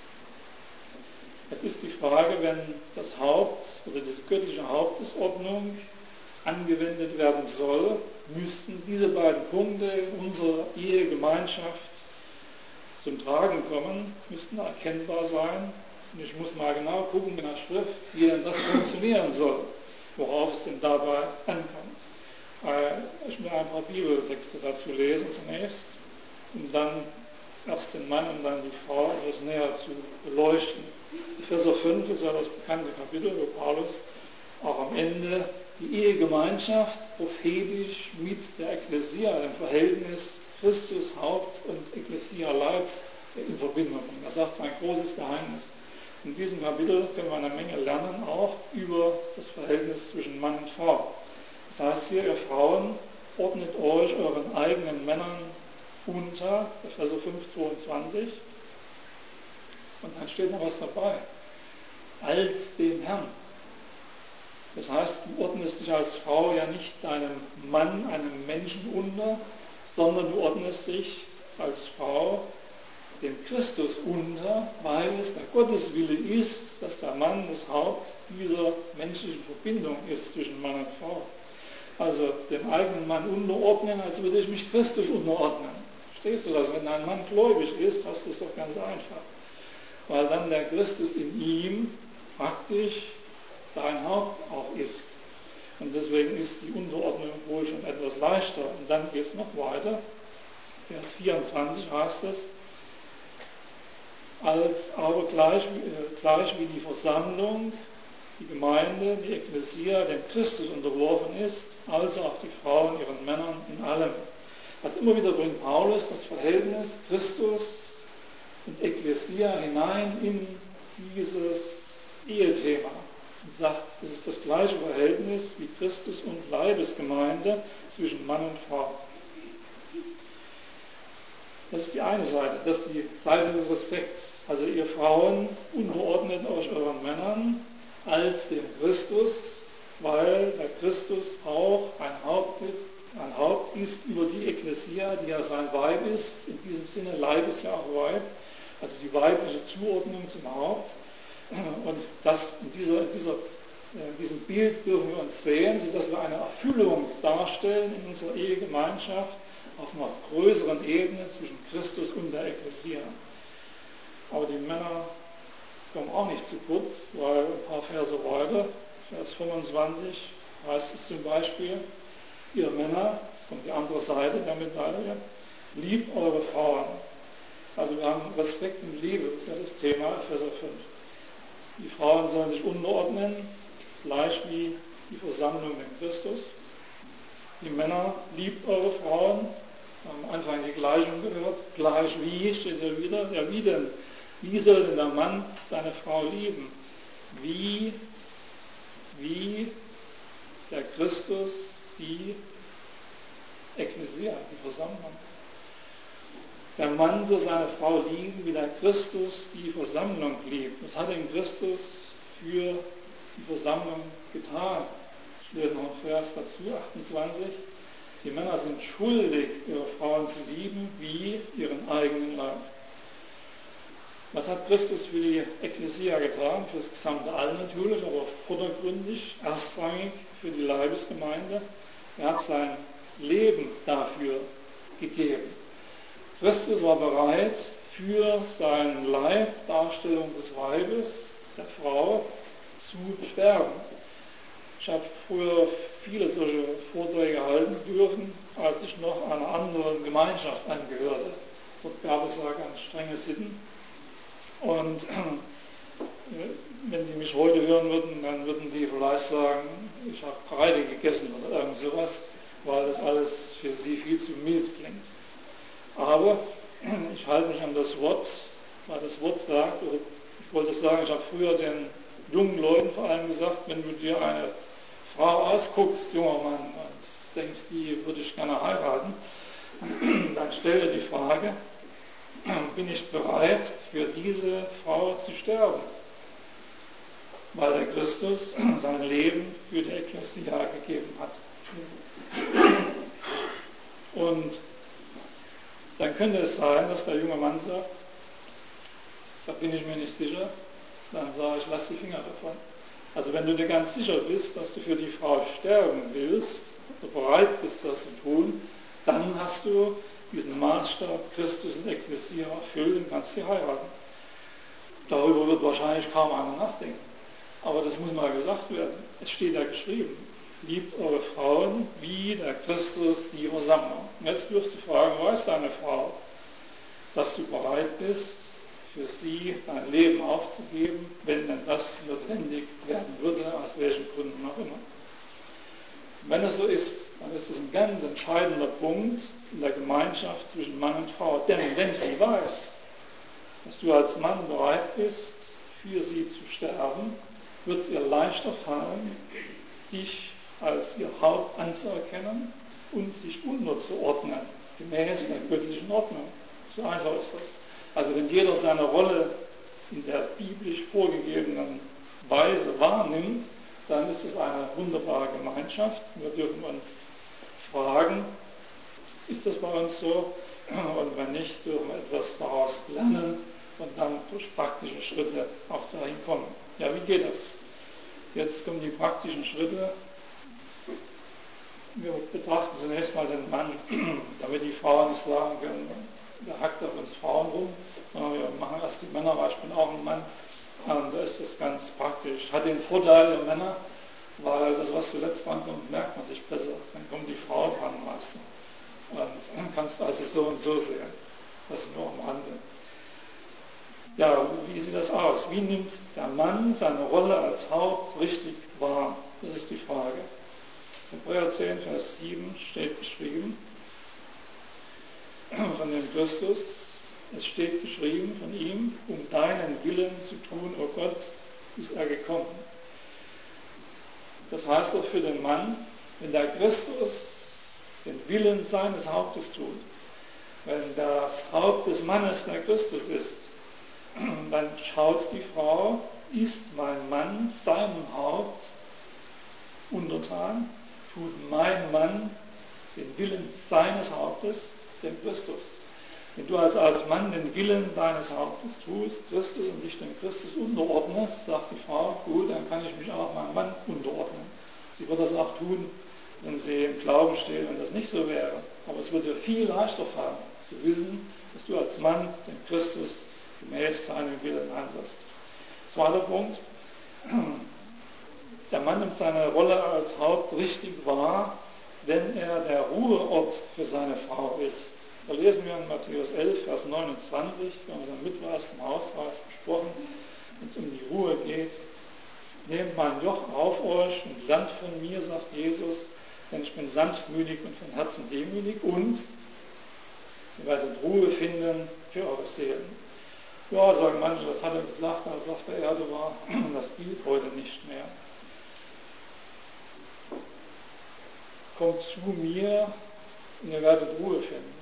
Es ist die Frage, wenn das Haupt oder die göttliche Hauptesordnung angewendet werden soll, müssten diese beiden Punkte in unserer Ehegemeinschaft zum Tragen kommen, müssten erkennbar sein. Und ich muss mal genau gucken in der Schrift, wie denn das funktionieren soll, worauf es denn dabei ankommt. Ich will ein paar Bibeltexte dazu lesen zunächst und dann erst den Mann und dann die Frau etwas näher zu beleuchten. Epheser fünf ist ja das bekannte Kapitel, wo Paulus auch am Ende die Ehegemeinschaft prophetisch mit der Ekklesia, dem Verhältnis Christus Haupt und Ekklesia Leib in Verbindung bringt. Das ist ein großes Geheimnis. In diesem Kapitel können wir eine Menge lernen, auch über das Verhältnis zwischen Mann und Frau. Das heißt hier, ihr Frauen, ordnet euch euren eigenen Männern unter, Epheser fünf, zweiundzwanzig. Und dann steht noch was dabei. Als dem Herrn. Das heißt, du ordnest dich als Frau ja nicht deinem Mann, einem Menschen unter, sondern du ordnest dich als Frau dem Christus unter, weil es der Gotteswille ist, dass der Mann das Haupt dieser menschlichen Verbindung ist zwischen Mann und Frau. Also dem eigenen Mann unterordnen, als würde ich mich Christus unterordnen. Verstehst du das? Wenn ein Mann gläubig ist, hast du es doch ganz einfach. Weil dann der Christus in ihm praktisch dein Haupt auch ist. Und deswegen ist die Unterordnung wohl schon etwas leichter. Und dann geht es noch weiter. Vers vierundzwanzig heißt es, als aber gleich, äh, gleich wie die Versammlung, die Gemeinde, die Ekklesia dem Christus unterworfen ist, also auch die Frauen ihren Männern in allem. Also immer wieder bringt Paulus das Verhältnis Christus und Ekklesia hinein in dieses Ehethema und sagt, es ist das gleiche Verhältnis wie Christus und Leibesgemeinde zwischen Mann und Frau. Das ist die eine Seite, das ist die Seite des Respekts. Also ihr Frauen unterordnet euch euren Männern als dem Christus, weil der Christus auch ein Haupt, ein Haupt ist über die Ekklesia, die ja sein Weib ist. In diesem Sinne, Leib ist ja auch Weib, also die weibliche Zuordnung zum Haupt. Und das, in, dieser, in, dieser, in diesem Bild dürfen wir uns sehen, sodass wir eine Erfüllung darstellen in unserer Ehegemeinschaft auf einer größeren Ebene zwischen Christus und der Ekklesia. Aber die Männer kommen auch nicht zu kurz, weil ein paar Verse weiter, Vers fünfundzwanzig, heißt es zum Beispiel, ihr Männer, das kommt die andere Seite der Medaille, liebt eure Frauen. Also wir haben Respekt und Liebe, das ist ja das Thema, Epheser fünf. Die Frauen sollen sich unterordnen, gleich wie die Versammlung in Christus. Die Männer, liebt eure Frauen. Wir haben am Anfang die Gleichung gehört. Gleich wie steht ja wieder. Ja, wie denn? Wie soll denn der Mann seine Frau lieben? Wie, wie der Christus die Ekklesia, die Versammlung. Der Mann soll seine Frau lieben, wie der Christus die Versammlung liebt. Was hat denn Christus für die Versammlung getan? Ich lese noch einen Vers dazu, achtundzwanzig. Die Männer sind schuldig, ihre Frauen zu lieben, wie ihren eigenen Leib. Was hat Christus für die Ekklesia getan? Für das gesamte All natürlich, aber vordergründig, erstrangig für die Leibesgemeinde. Er hat sein Leben dafür gegeben. Christus war bereit, für seinen Leib, Darstellung des Weibes, der Frau, zu sterben. Ich habe früher viele solche Vorträge halten dürfen, als ich noch einer anderen Gemeinschaft angehörte. Dort gab es ja ganz strenge Sitten. Und wenn die mich heute hören würden, dann würden die vielleicht sagen, ich habe Kreide gegessen oder irgend sowas, weil das alles für sie viel zu mild klingt. Aber ich halte mich an das Wort, weil das Wort sagt, oder ich wollte sagen, ich habe früher den jungen Leuten vor allem gesagt, wenn du dir eine Frau ausguckst, junger Mann, und denkst, die würde ich gerne heiraten, dann stell dir die Frage, bin ich bereit, für diese Frau zu sterben? Weil der Christus sein Leben für die Ekklesia gegeben hat. Und dann könnte es sein, dass der junge Mann sagt, da bin ich mir nicht sicher, dann sage ich, lass die Finger davon. Also wenn du dir ganz sicher bist, dass du für die Frau sterben willst, oder bereit bist, das zu tun, dann hast du diesen Maßstab Christus und Ekklesia erfüllt und kannst sie heiraten. Darüber wird wahrscheinlich kaum einer nachdenken. Aber das muss mal gesagt werden. Es steht ja geschrieben, liebt eure Frauen wie der Christus die Versammlung. Und jetzt wirst du fragen, weiß deine Frau, dass du bereit bist, für sie dein Leben aufzugeben, wenn denn das notwendig werden würde, aus welchen Gründen auch immer. Wenn es so ist, dann ist es ein ganz entscheidender Punkt in der Gemeinschaft zwischen Mann und Frau. Denn wenn sie weiß, dass du als Mann bereit bist, für sie zu sterben, wird es ihr leichter fallen, dich als ihr Haupt anzuerkennen und sich unterzuordnen, gemäß der göttlichen Ordnung. So einfach ist das. Also wenn jeder seine Rolle in der biblisch vorgegebenen Weise wahrnimmt, dann ist es eine wunderbare Gemeinschaft. Wir dürfen uns fragen, ist das bei uns so? Und wenn nicht, dürfen wir etwas daraus lernen und dann durch praktische Schritte auch dahin kommen. Ja, wie geht das? Jetzt kommen die praktischen Schritte. Wir betrachten zunächst mal den Mann, damit die Frauen nicht sagen können, der hackt auf uns Frauen rum, sondern wir machen erst die Männer, weil ich bin auch ein Mann. Und da ist das ganz praktisch. Hat den Vorteil der Männer, weil das, was zuletzt drankommt, merkt man sich besser. Dann kommt die Frau dran meistens. Und dann kannst du also so und so sehen. Das nur am Rande. Ja, wie sieht das aus? Wie nimmt der Mann seine Rolle als Haupt richtig wahr? Das ist die Frage. In Hebräer zehn, Vers sieben steht geschrieben, von dem Christus, es steht geschrieben von ihm, um deinen Willen zu tun, o Gott, ist er gekommen. Das heißt doch für den Mann, wenn der Christus den Willen seines Hauptes tut, wenn das Haupt des Mannes der Christus ist, dann schaut die Frau, ist mein Mann seinem Haupt untertan, tut mein Mann den Willen seines Hauptes, dem Christus. Wenn du also als Mann den Willen deines Hauptes tust, Christus, und dich dem Christus unterordnest, sagt die Frau, gut, dann kann ich mich auch meinem Mann unterordnen. Sie wird das auch tun, wenn sie im Glauben steht, wenn das nicht so wäre. Aber es wird dir viel leichter fallen, zu wissen, dass du als Mann den Christus gemäß seinem Willen handelst. Zweiter Punkt, der Mann nimmt seine Rolle als Haupt richtig wahr, wenn er der Ruheort für seine Frau ist. Da lesen wir in Matthäus elf, Vers neunundzwanzig, wir haben unseren Mittwochs im Hauskreis besprochen, wenn es um die Ruhe geht. Nehmt mein Joch auf euch und lernt von mir, sagt Jesus, denn ich bin sanftmütig und von Herzen demütig und ihr werdet Ruhe finden für eure Seelen. Ja, sagen manche, das hat er gesagt, als er auf der Erde war, das gilt heute nicht mehr. Kommt zu mir und ihr werdet Ruhe finden.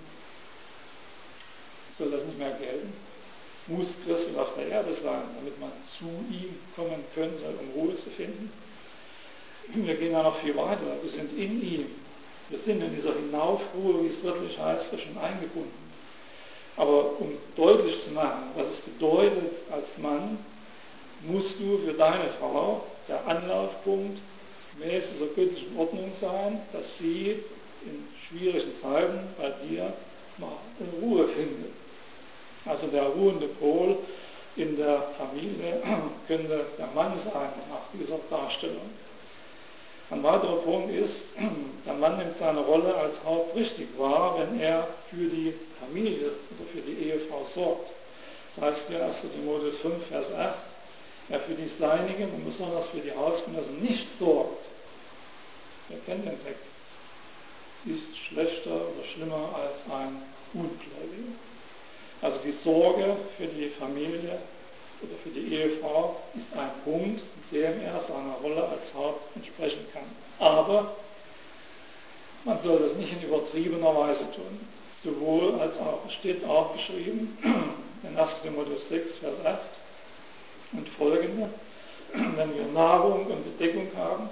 Soll das nicht mehr gelten? Muss Christus auf der Erde sein, damit man zu ihm kommen könnte, um Ruhe zu finden? Wir gehen da noch viel weiter. Wir sind in ihm. Wir sind in dieser Hinaufruhe, wie es wörtlich heißt, schon eingebunden. Aber um deutlich zu machen, was es bedeutet als Mann, musst du für deine Frau der Anlaufpunkt gemäß dieser göttlichen Ordnung sein, dass sie in schwierigen Zeiten bei dir mal Ruhe findet. Also der ruhende Pol in der Familie könnte der Mann sein nach dieser Darstellung. Ein weiterer Punkt ist, der Mann nimmt seine Rolle als Haupt richtig wahr, wenn er für die Familie oder für die Ehefrau sorgt. Das heißt hier erster Timotheus fünf, Vers acht, er für die Seinigen und besonders für die Hausgenossen nicht sorgt. Wer kennt den Text? Ist schlechter oder schlimmer als ein Ungläubiger. Also die Sorge für die Familie oder für die Ehefrau ist ein Punkt, in dem er seiner Rolle als Haupt entsprechen kann. Aber man soll das nicht in übertriebener Weise tun. Sowohl als auch, es steht auch geschrieben in erster Timotheus sechs, Vers acht und folgende, wenn wir Nahrung und Bedeckung haben,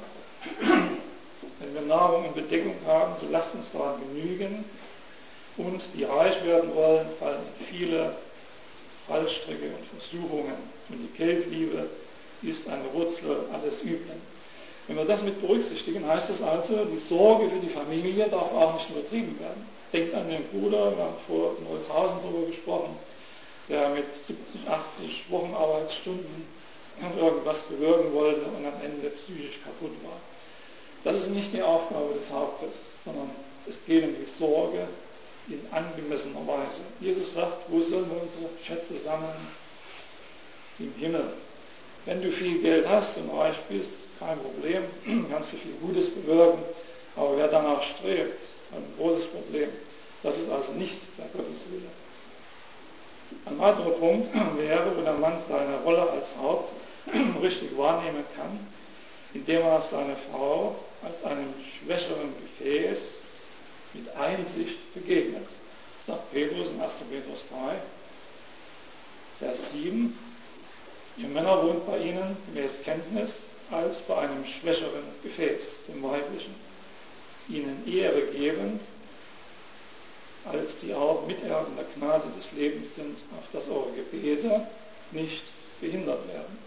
wenn wir Nahrung und Bedeckung haben, so lasst uns daran genügen, und die reich werden wollen, fallen viele Fallstricke und Versuchungen. Und die Geldliebe ist eine Wurzel alles Üblen. Wenn wir das mit berücksichtigen, heißt es also, die Sorge für die Familie darf auch nicht übertrieben werden. Denkt an den Bruder, wir haben vor Neushausen darüber gesprochen, der mit siebzig, achtzig Wochenarbeitsstunden irgendwas bewirken wollte und am Ende psychisch kaputt war. Das ist nicht die Aufgabe des Hauptes, sondern es geht um die Sorge in angemessener Weise. Jesus sagt, wo sollen wir unsere Schätze sammeln? Im Himmel. Wenn du viel Geld hast und reich bist, kein Problem, kannst du viel Gutes bewirken, aber wer danach strebt, hat ein großes Problem. Das ist also nicht der Gotteswille. Ein weiterer Punkt wäre, wo der Mann seine Rolle als Haupt richtig wahrnehmen kann, indem er seine Frau als einem schwächeren Gefäß mit Einsicht begegnet. Das sagt Petrus in erster Petrus drei, Vers sieben. Ihr Männer wohnt bei ihnen gemäß Kenntnis als bei einem schwächeren Gefäß, dem weiblichen, ihnen Ehre gebend, als die auch Miterben der Gnade des Lebens sind, auf dass eure Gebete nicht behindert werden.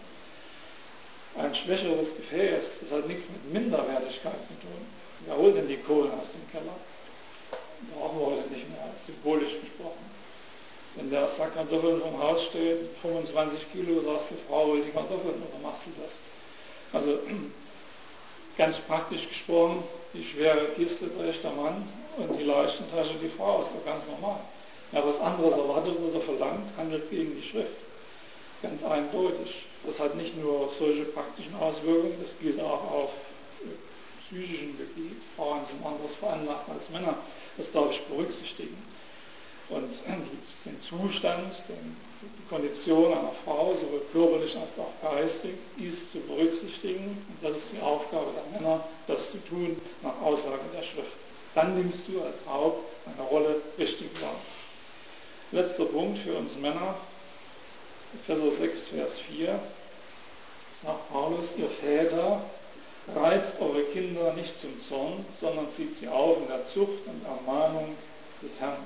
Ein schwächeres Gefäß, das hat nichts mit Minderwertigkeit zu tun. Wer holt denn die Kohlen aus dem Keller? Brauchen wir heute nicht mehr, symbolisch gesprochen. Wenn der Sack Kartoffeln vom Haus steht, fünfundzwanzig Kilo, sagst du, Frau, hol die Kartoffeln, oder machst du das? Also ganz praktisch gesprochen, die schwere Kiste trägt der Mann und die leichten Tasche die Frau, ist doch ganz normal. Wer was anderes erwartet oder verlangt, handelt gegen die Schrift. Ganz eindeutig. Das hat nicht nur solche praktischen Auswirkungen, das gilt auch auf psychischen Gebiet. Frauen sind anders veranlagt als Männer. Das darf ich berücksichtigen. Und den Zustand, die Kondition einer Frau, sowohl körperlich als auch geistig, ist zu berücksichtigen. Und das ist die Aufgabe der Männer, das zu tun, nach Aussage der Schrift. Dann nimmst du als Haupt eine Rolle richtig wahr. Letzter Punkt für uns Männer, Epheser sechs, Vers vier, sagt Paulus, ihr Väter, reizt eure Kinder nicht zum Zorn, sondern zieht sie auf in der Zucht und Ermahnung des Herrn.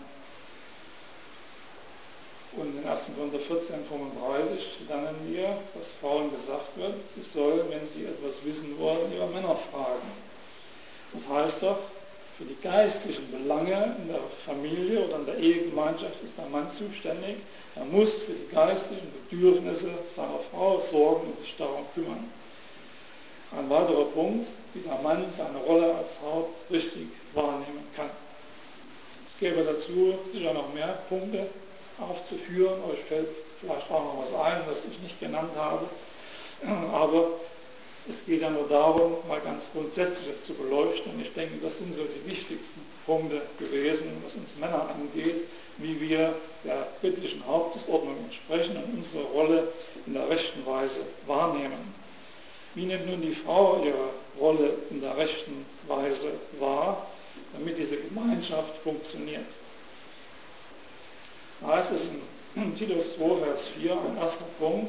Und in erster Korinther vierzehn, fünfunddreißig lernen wir, dass Frauen gesagt wird, sie sollen, wenn sie etwas wissen wollen, ihre Männer fragen. Das heißt doch, für die geistlichen Belange in der Familie oder in der Ehegemeinschaft ist der Mann zuständig. Er muss für die geistlichen Bedürfnisse seiner Frau sorgen und sich darum kümmern. Ein weiterer Punkt, wie der Mann seine Rolle als Haupt richtig wahrnehmen kann. Es gäbe dazu sicher noch mehr Punkte aufzuführen. Euch fällt vielleicht auch noch was ein, das ich nicht genannt habe. Aber es geht ja nur darum, mal ganz Grundsätzliches zu beleuchten. Und ich denke, das sind so die wichtigsten Punkte gewesen, was uns Männer angeht, wie wir der biblischen Hauptordnung entsprechen und unsere Rolle in der rechten Weise wahrnehmen. Wie nimmt nun die Frau ihre Rolle in der rechten Weise wahr, damit diese Gemeinschaft funktioniert? Da heißt es in Titus zwei, Vers vier, ein erster Punkt,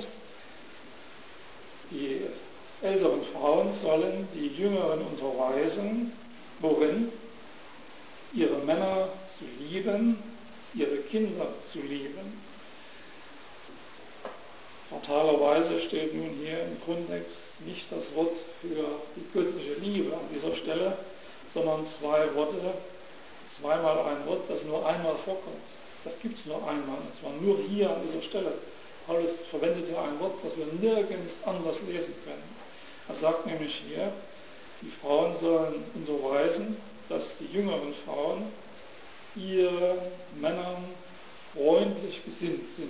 die älteren Frauen sollen die Jüngeren unterweisen, worin? Ihre Männer zu lieben, ihre Kinder zu lieben. Fatalerweise steht nun hier im Grundtext nicht das Wort für die göttliche Liebe an dieser Stelle, sondern zwei Worte, zweimal ein Wort, das nur einmal vorkommt. Das gibt es nur einmal, und zwar nur hier an dieser Stelle. Paulus verwendet ja ein Wort, das wir nirgends anders lesen können. Er sagt nämlich hier, die Frauen sollen unterweisen, dass die jüngeren Frauen ihren Männern freundlich gesinnt sind.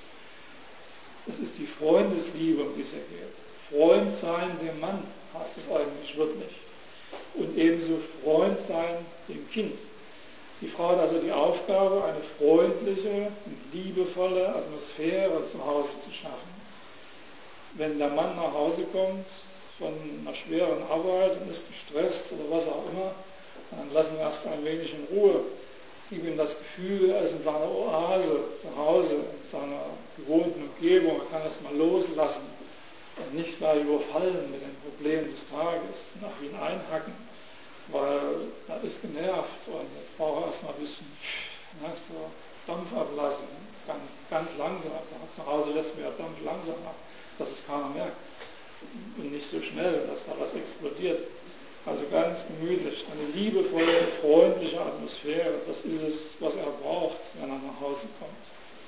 Es ist die Freundesliebe, um die es hier geht. Freund sein dem Mann, heißt es eigentlich wörtlich. Und ebenso Freund sein dem Kind. Die Frau hat also die Aufgabe, eine freundliche und liebevolle Atmosphäre zu Hause zu schaffen. Wenn der Mann nach Hause kommt von einer schweren Arbeit und ist gestresst oder was auch immer, dann lassen wir erst ein wenig in Ruhe. Gib ihm das Gefühl, er ist in seiner Oase zu Hause, in seiner gewohnten Umgebung, er kann erst mal loslassen und nicht gleich überfallen mit den Problemen des Tages, nach ihn einhacken, weil er ist genervt und jetzt braucht er erst mal ein bisschen ne, so Dampf ablassen, ganz, ganz langsam. Zu Hause lässt mir Dampf langsam ab, dass es keiner merkt und nicht so schnell, dass da was explodiert. Also ganz gemütlich, eine liebevolle, freundliche Atmosphäre, das ist es, was er braucht, wenn er nach Hause kommt.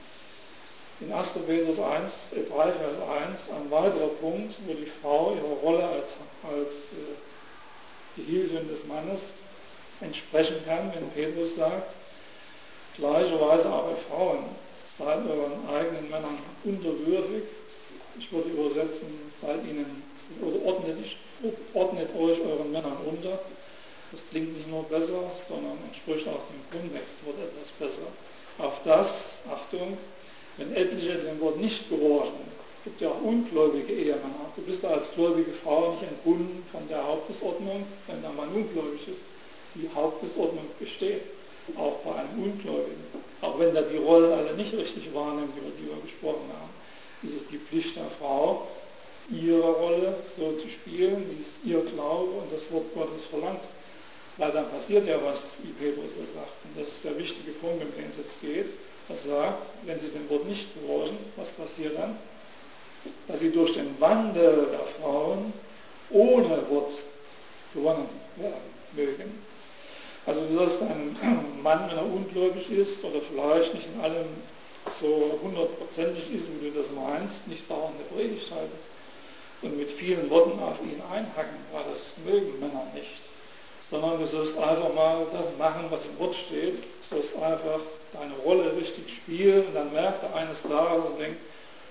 In erster Petrus eins, drei, Vers eins, ein weiterer Punkt, wo die Frau ihre Rolle als, als äh, Gehilfin des Mannes entsprechen kann, wenn Petrus sagt, gleicherweise aber Frauen, seid euren eigenen Männern unterwürfig. Ich würde übersetzen, seid ihnen, oder ordnet, ordnet euch euren Männern unter. Das klingt nicht nur besser, sondern entspricht auch dem Grundtextwort etwas besser. Auf das, Achtung, wenn etliche dem Wort nicht gehorchen, gibt ja auch ungläubige Ehemänner. Du bist als gläubige Frau nicht entbunden von der Hauptordnung, wenn der Mann ungläubig ist. Die Hauptordnung besteht, auch bei einem Ungläubigen. Auch wenn der die Rollen alle nicht richtig wahrnimmt, über die wir gesprochen haben, ist es die Pflicht der Frau, ihre Rolle so zu spielen, wie es ihr Glaube und das Wort Gottes verlangt. Weil dann passiert ja was, wie Petrus so sagt. Und das ist der wichtige Punkt, um den es jetzt geht. Er sagt, wenn sie dem Wort nicht gehorchen, was passiert dann? Dass sie durch den Wandel der Frauen ohne Wort gewonnen werden mögen. Also du sollst einen Mann, wenn er ungläubig ist oder vielleicht nicht in allem so hundertprozentig ist, wie du das meinst, nicht dauernd eine Predigt halten und mit vielen Worten auf ihn einhacken, weil das mögen Männer nicht. Sondern du sollst einfach mal das machen, was im Wort steht. Du sollst einfach deine Rolle richtig spielen und dann merkt er eines Tages und denkt,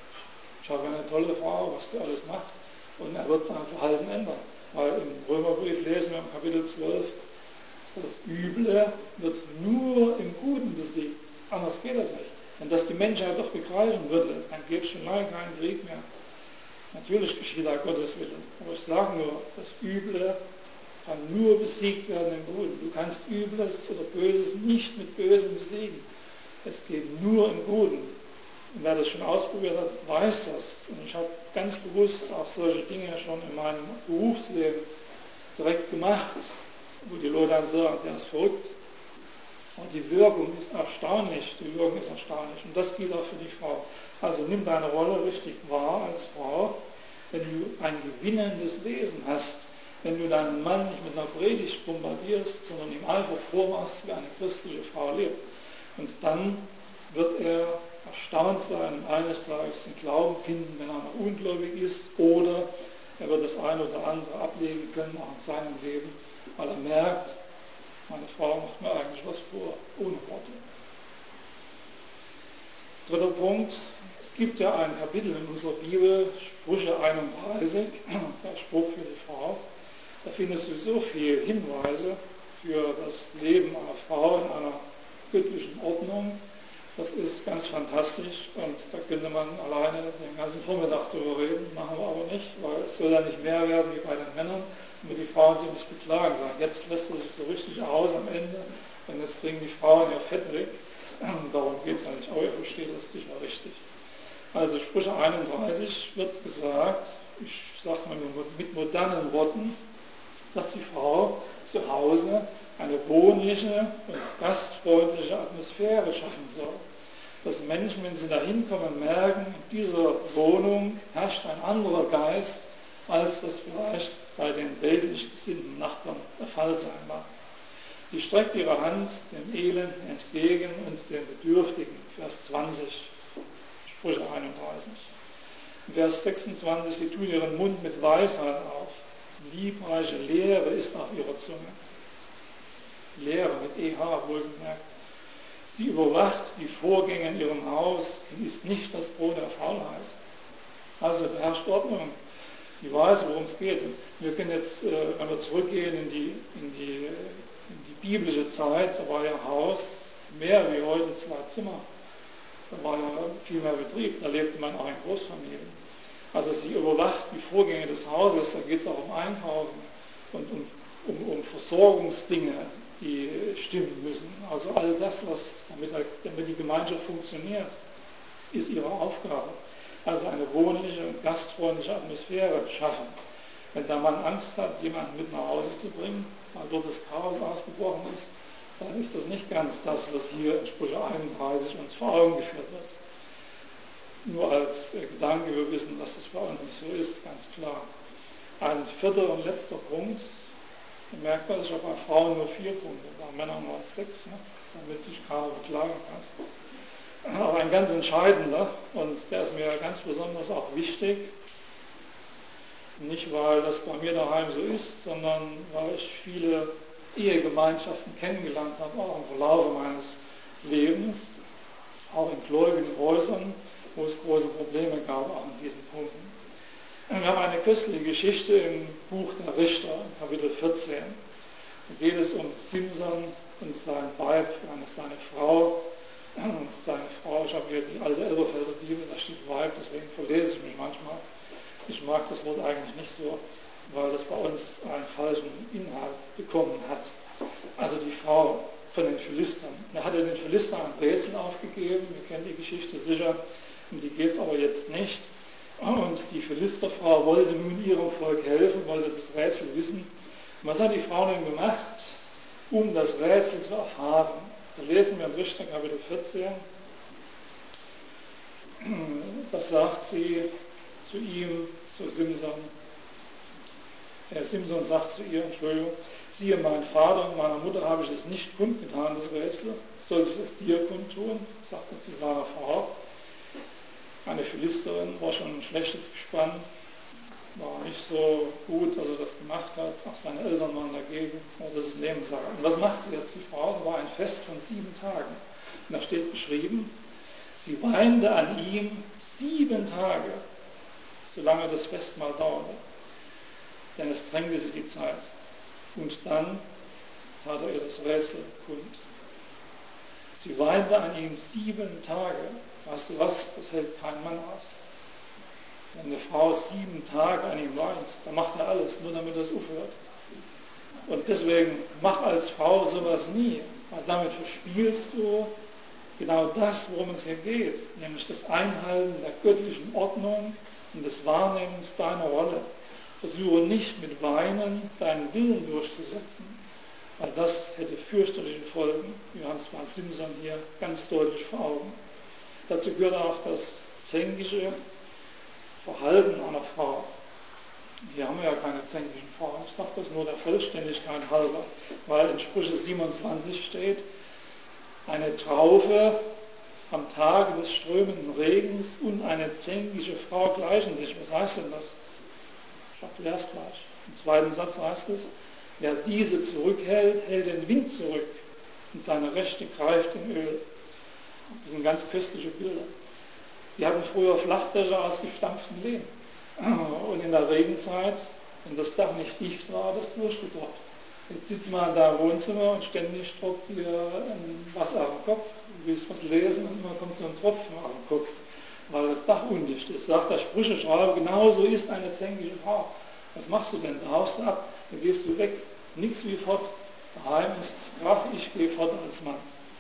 ich habe eine tolle Frau, was die alles macht. Und er wird sein Verhalten ändern. Weil im Römerbrief lesen wir im Kapitel zwölf, das Üble wird nur im Guten besiegt. Anders geht das nicht. Wenn das die Menschheit doch begreifen würde, dann gäbe es schon lange keinen Krieg mehr. Natürlich geschieht da Gottes Wille. Aber ich sage nur, das Üble kann nur besiegt werden im Guten. Du kannst Übles oder Böses nicht mit Bösem besiegen. Es geht nur im Guten. Und wer das schon ausprobiert hat, weiß das. Und ich habe ganz bewusst auch solche Dinge schon in meinem Berufsleben direkt gemacht, wo die Leute dann sagen, der ist verrückt. Und die Wirkung ist erstaunlich. Die Wirkung ist erstaunlich. Und das gilt auch für die Frau. Also nimm deine Rolle richtig wahr als Frau, wenn du ein gewinnendes Wesen hast. Wenn du deinen Mann nicht mit einer Predigt bombardierst, sondern ihm einfach vormachst, wie eine christliche Frau lebt. Und dann wird er erstaunt sein, eines Tages den Glauben finden, wenn er noch ungläubig ist, oder er wird das eine oder andere ablegen können, auch in seinem Leben, weil er merkt, Meine Frau macht mir eigentlich was vor, ohne Worte. Dritter Punkt, es gibt ja ein Kapitel in unserer Bibel, Sprüche einunddreißig, der Spruch für die Frau. Da findest du so viele Hinweise für das Leben einer Frau in einer göttlichen Ordnung. Das ist ganz fantastisch und da könnte man alleine den ganzen Vormittag drüber reden, machen wir aber nicht, weil es soll ja nicht mehr werden wie bei den Männern, damit die Frauen sich nicht beklagen, sagen, jetzt lässt er sich so richtig aus am Ende und jetzt kriegen die Frauen ihr Fett weg. Darum geht es ja nicht, aber ihr versteht das sicher richtig. Also Sprüche einunddreißig wird gesagt, ich sage mal mit modernen Worten, dass die Frau zu Hause eine wohnliche und gastfreundliche Atmosphäre schaffen soll. Dass Menschen, wenn sie da hinkommen, merken, in dieser Wohnung herrscht ein anderer Geist, als das vielleicht bei den weltlich gesinnten Nachbarn der Fall sein mag. Sie streckt ihre Hand dem Elenden entgegen und den Bedürftigen. Vers zwanzig, Sprüche einunddreißig. Vers sechsundzwanzig, sie tun ihren Mund mit Weisheit auf. Liebreiche Lehre ist auf ihrer Zunge. Lehre mit E H wohlgemerkt. Sie überwacht die Vorgänge in ihrem Haus und ist nicht das Brot der Faulheit. Also beherrscht Ordnung. Die weiß, worum es geht. Wir können jetzt, wenn wir zurückgehen in die, in die, in die biblische Zeit, da war ihr Haus mehr wie heute zwei Zimmer. Da war ja viel mehr Betrieb, da lebte man auch in Großfamilien. Also sie überwacht die Vorgänge des Hauses, da geht es auch um Einkaufen und um, um, um Versorgungsdinge, die stimmen müssen. Also all das, was damit, damit die Gemeinschaft funktioniert, ist ihre Aufgabe. Also eine wohnliche und gastfreundliche Atmosphäre schaffen. Wenn der Mann Angst hat, jemanden mit nach Hause zu bringen, weil dort das Chaos ausgebrochen ist, dann ist das nicht ganz das, was hier in Sprüche einunddreißig uns vor Augen geführt wird. Nur als Gedanke, wir wissen, dass das bei uns nicht so ist, ganz klar. Ein vierter und letzter Punkt, merkt man, ich habe bei Frauen nur vier Punkte, bei Männern nur sechs, ne, damit sich keiner beklagen kann. Aber ein ganz entscheidender, und der ist mir ganz besonders auch wichtig, nicht weil das bei mir daheim so ist, sondern weil ich viele Ehegemeinschaften kennengelernt habe, auch im Verlauf meines Lebens, auch in gläubigen Häusern, wo es große Probleme gab, auch in diesen Punkten. Wir haben eine köstliche Geschichte im Buch der Richter, Kapitel vierzehn. Da geht es um Simson und sein Weib, seine Frau. Seine Frau, ich habe hier die alte Elberfelder Bibel, da steht Weib, deswegen verlese ich mich manchmal. Ich mag das Wort eigentlich nicht so, weil das bei uns einen falschen Inhalt bekommen hat. Also die Frau von den Philistern. Er hatte den Philistern ein Rätsel aufgegeben, wir kennen die Geschichte sicher, um die geht es aber jetzt nicht. Und die Philisterfrau wollte nun ihrem Volk helfen, wollte das Rätsel wissen. Was hat die Frau denn gemacht, um das Rätsel zu erfahren? Da lesen wir im Richter Kapitel vierzehn. Da sagt sie zu ihm, zu Simson, der Simson sagt zu ihr, Entschuldigung, siehe, mein Vater und meiner Mutter habe ich es nicht kundgetan, das Rätsel, soll ich es dir kundtun? Sagt er zu seiner Frau. Eine Philisterin, war schon ein schlechtes Gespann, war nicht so gut, dass er das gemacht hat, auch seine Eltern waren dagegen, aber das ist Nebensache. Und was macht sie jetzt, die Frau? Es war ein Fest von sieben Tagen. Und da steht beschrieben, sie weinte an ihm sieben Tage, solange das Festmahl dauerte. Denn es drängte sie die Zeit. Und dann tat er ihr das Rätsel kund. Sie weinte an ihm sieben Tage. Weißt du was? Das hält kein Mann aus. Wenn eine Frau sieben Tage an ihm weint, dann macht er alles, nur damit das aufhört. Und deswegen mach als Frau sowas nie, weil damit verspielst du genau das, worum es hier geht, nämlich das Einhalten der göttlichen Ordnung und des Wahrnehmens deiner Rolle. Versuche nicht mit Weinen deinen Willen durchzusetzen, weil das hätte fürchterliche Folgen. Wir haben es bei Simson hier ganz deutlich vor Augen. Dazu gehört auch das zänkische Verhalten einer Frau. Hier haben wir ja keine zänkischen Frauen. Ich sage das nur der Vollständigkeit halber, weil in Sprüche siebenundzwanzig steht, eine Traufe am Tage des strömenden Regens und eine zänkische Frau gleichen sich. Was heißt denn das? Ich erkläre es gleich. Im zweiten Satz heißt es, Wer diese zurückhält, hält den Wind zurück und seine Rechte greift in Öl. Das sind ganz köstliche Bilder. Die hatten früher Flachdächer aus gestampftem Lehm. Und in der Regenzeit, wenn das Dach nicht dicht war, das durchgetropft. Jetzt sitzt man da im Wohnzimmer und ständig tropft dir Wasser auf den Kopf. Du willst was lesen und immer kommt so ein Tropfen auf den Kopf, weil das Dach undicht ist. Sagt der Sprücheschreiber, genauso ist eine zänkige Frau. Was machst du denn? Da haust du ab, dann gehst du weg. Nichts wie fort. Daheim ist Krach, ich gehe fort als Mann.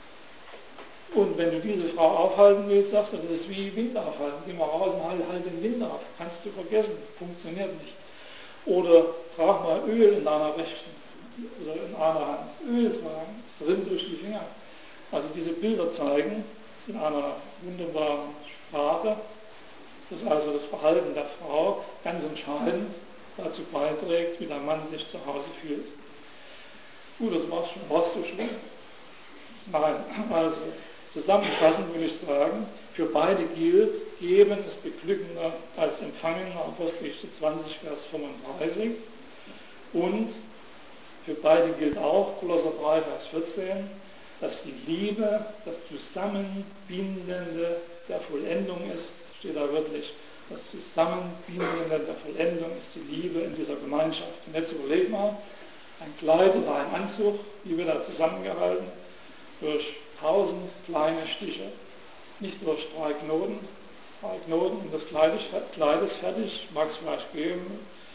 Und wenn du diese Frau aufhalten willst, sagt er, das ist wie Wind aufhalten. Geh mal raus und halt, halt den Wind auf. Kannst du vergessen. Funktioniert nicht. Oder trag mal Öl in deiner rechten oder in einer Hand. Öl tragen. Es rinnt durch die Finger. Also diese Bilder zeigen in einer wunderbaren Sprache, dass also das Verhalten der Frau ganz entscheidend dazu beiträgt, wie der Mann sich zu Hause fühlt. Gut, das war's schon. War's so schlimm? Nein, also zusammenfassend will ich sagen, für beide gilt, geben ist beglückender als empfangen, Apostelgeschichte zwanzig, Vers fünfunddreißig. Und für beide gilt auch, Kolosser drei, Vers vierzehn, dass die Liebe, das Zusammenbindende der Vollendung ist, steht da wörtlich, das Zusammenbindende der Vollendung ist die Liebe in dieser Gemeinschaft. Und jetzt überleg mal, ein Kleid oder ein Anzug, wie wird da zusammengehalten? Durch tausend kleine Stiche, nicht durch drei Knoten. Drei Knoten und das Kleid ist fertig, mag es vielleicht geben,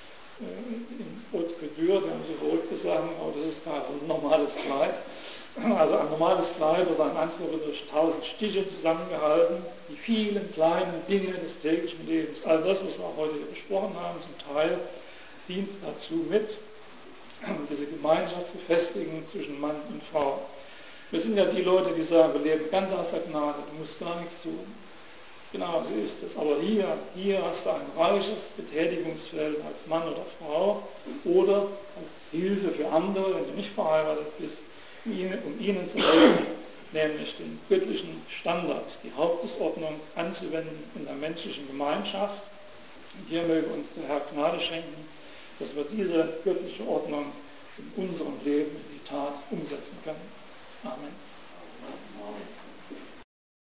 in Haute Couture, die haben so verrückte Sachen, aber das ist kein normales Kleid. Also ein normales Kleid oder ein Anzug wird durch tausend Stiche zusammengehalten, die vielen kleinen Dinge des täglichen Lebens. All das, was wir auch heute besprochen haben, zum Teil dient dazu mit, diese Gemeinschaft zu festigen zwischen Mann und Frau. Wir sind ja die Leute, die sagen, wir leben ganz aus der Gnade, du musst gar nichts tun. Genau, so ist es. Aber hier, hier hast du ein reiches Betätigungsfeld als Mann oder Frau oder als Hilfe für andere, wenn du nicht verheiratet bist, um ihnen, um ihnen zu helfen, nämlich den göttlichen Standard, die Hauptordnung anzuwenden in der menschlichen Gemeinschaft. Und hier möge uns der Herr Gnade schenken, dass wir diese göttliche Ordnung in unserem Leben in die Tat umsetzen können. Amen.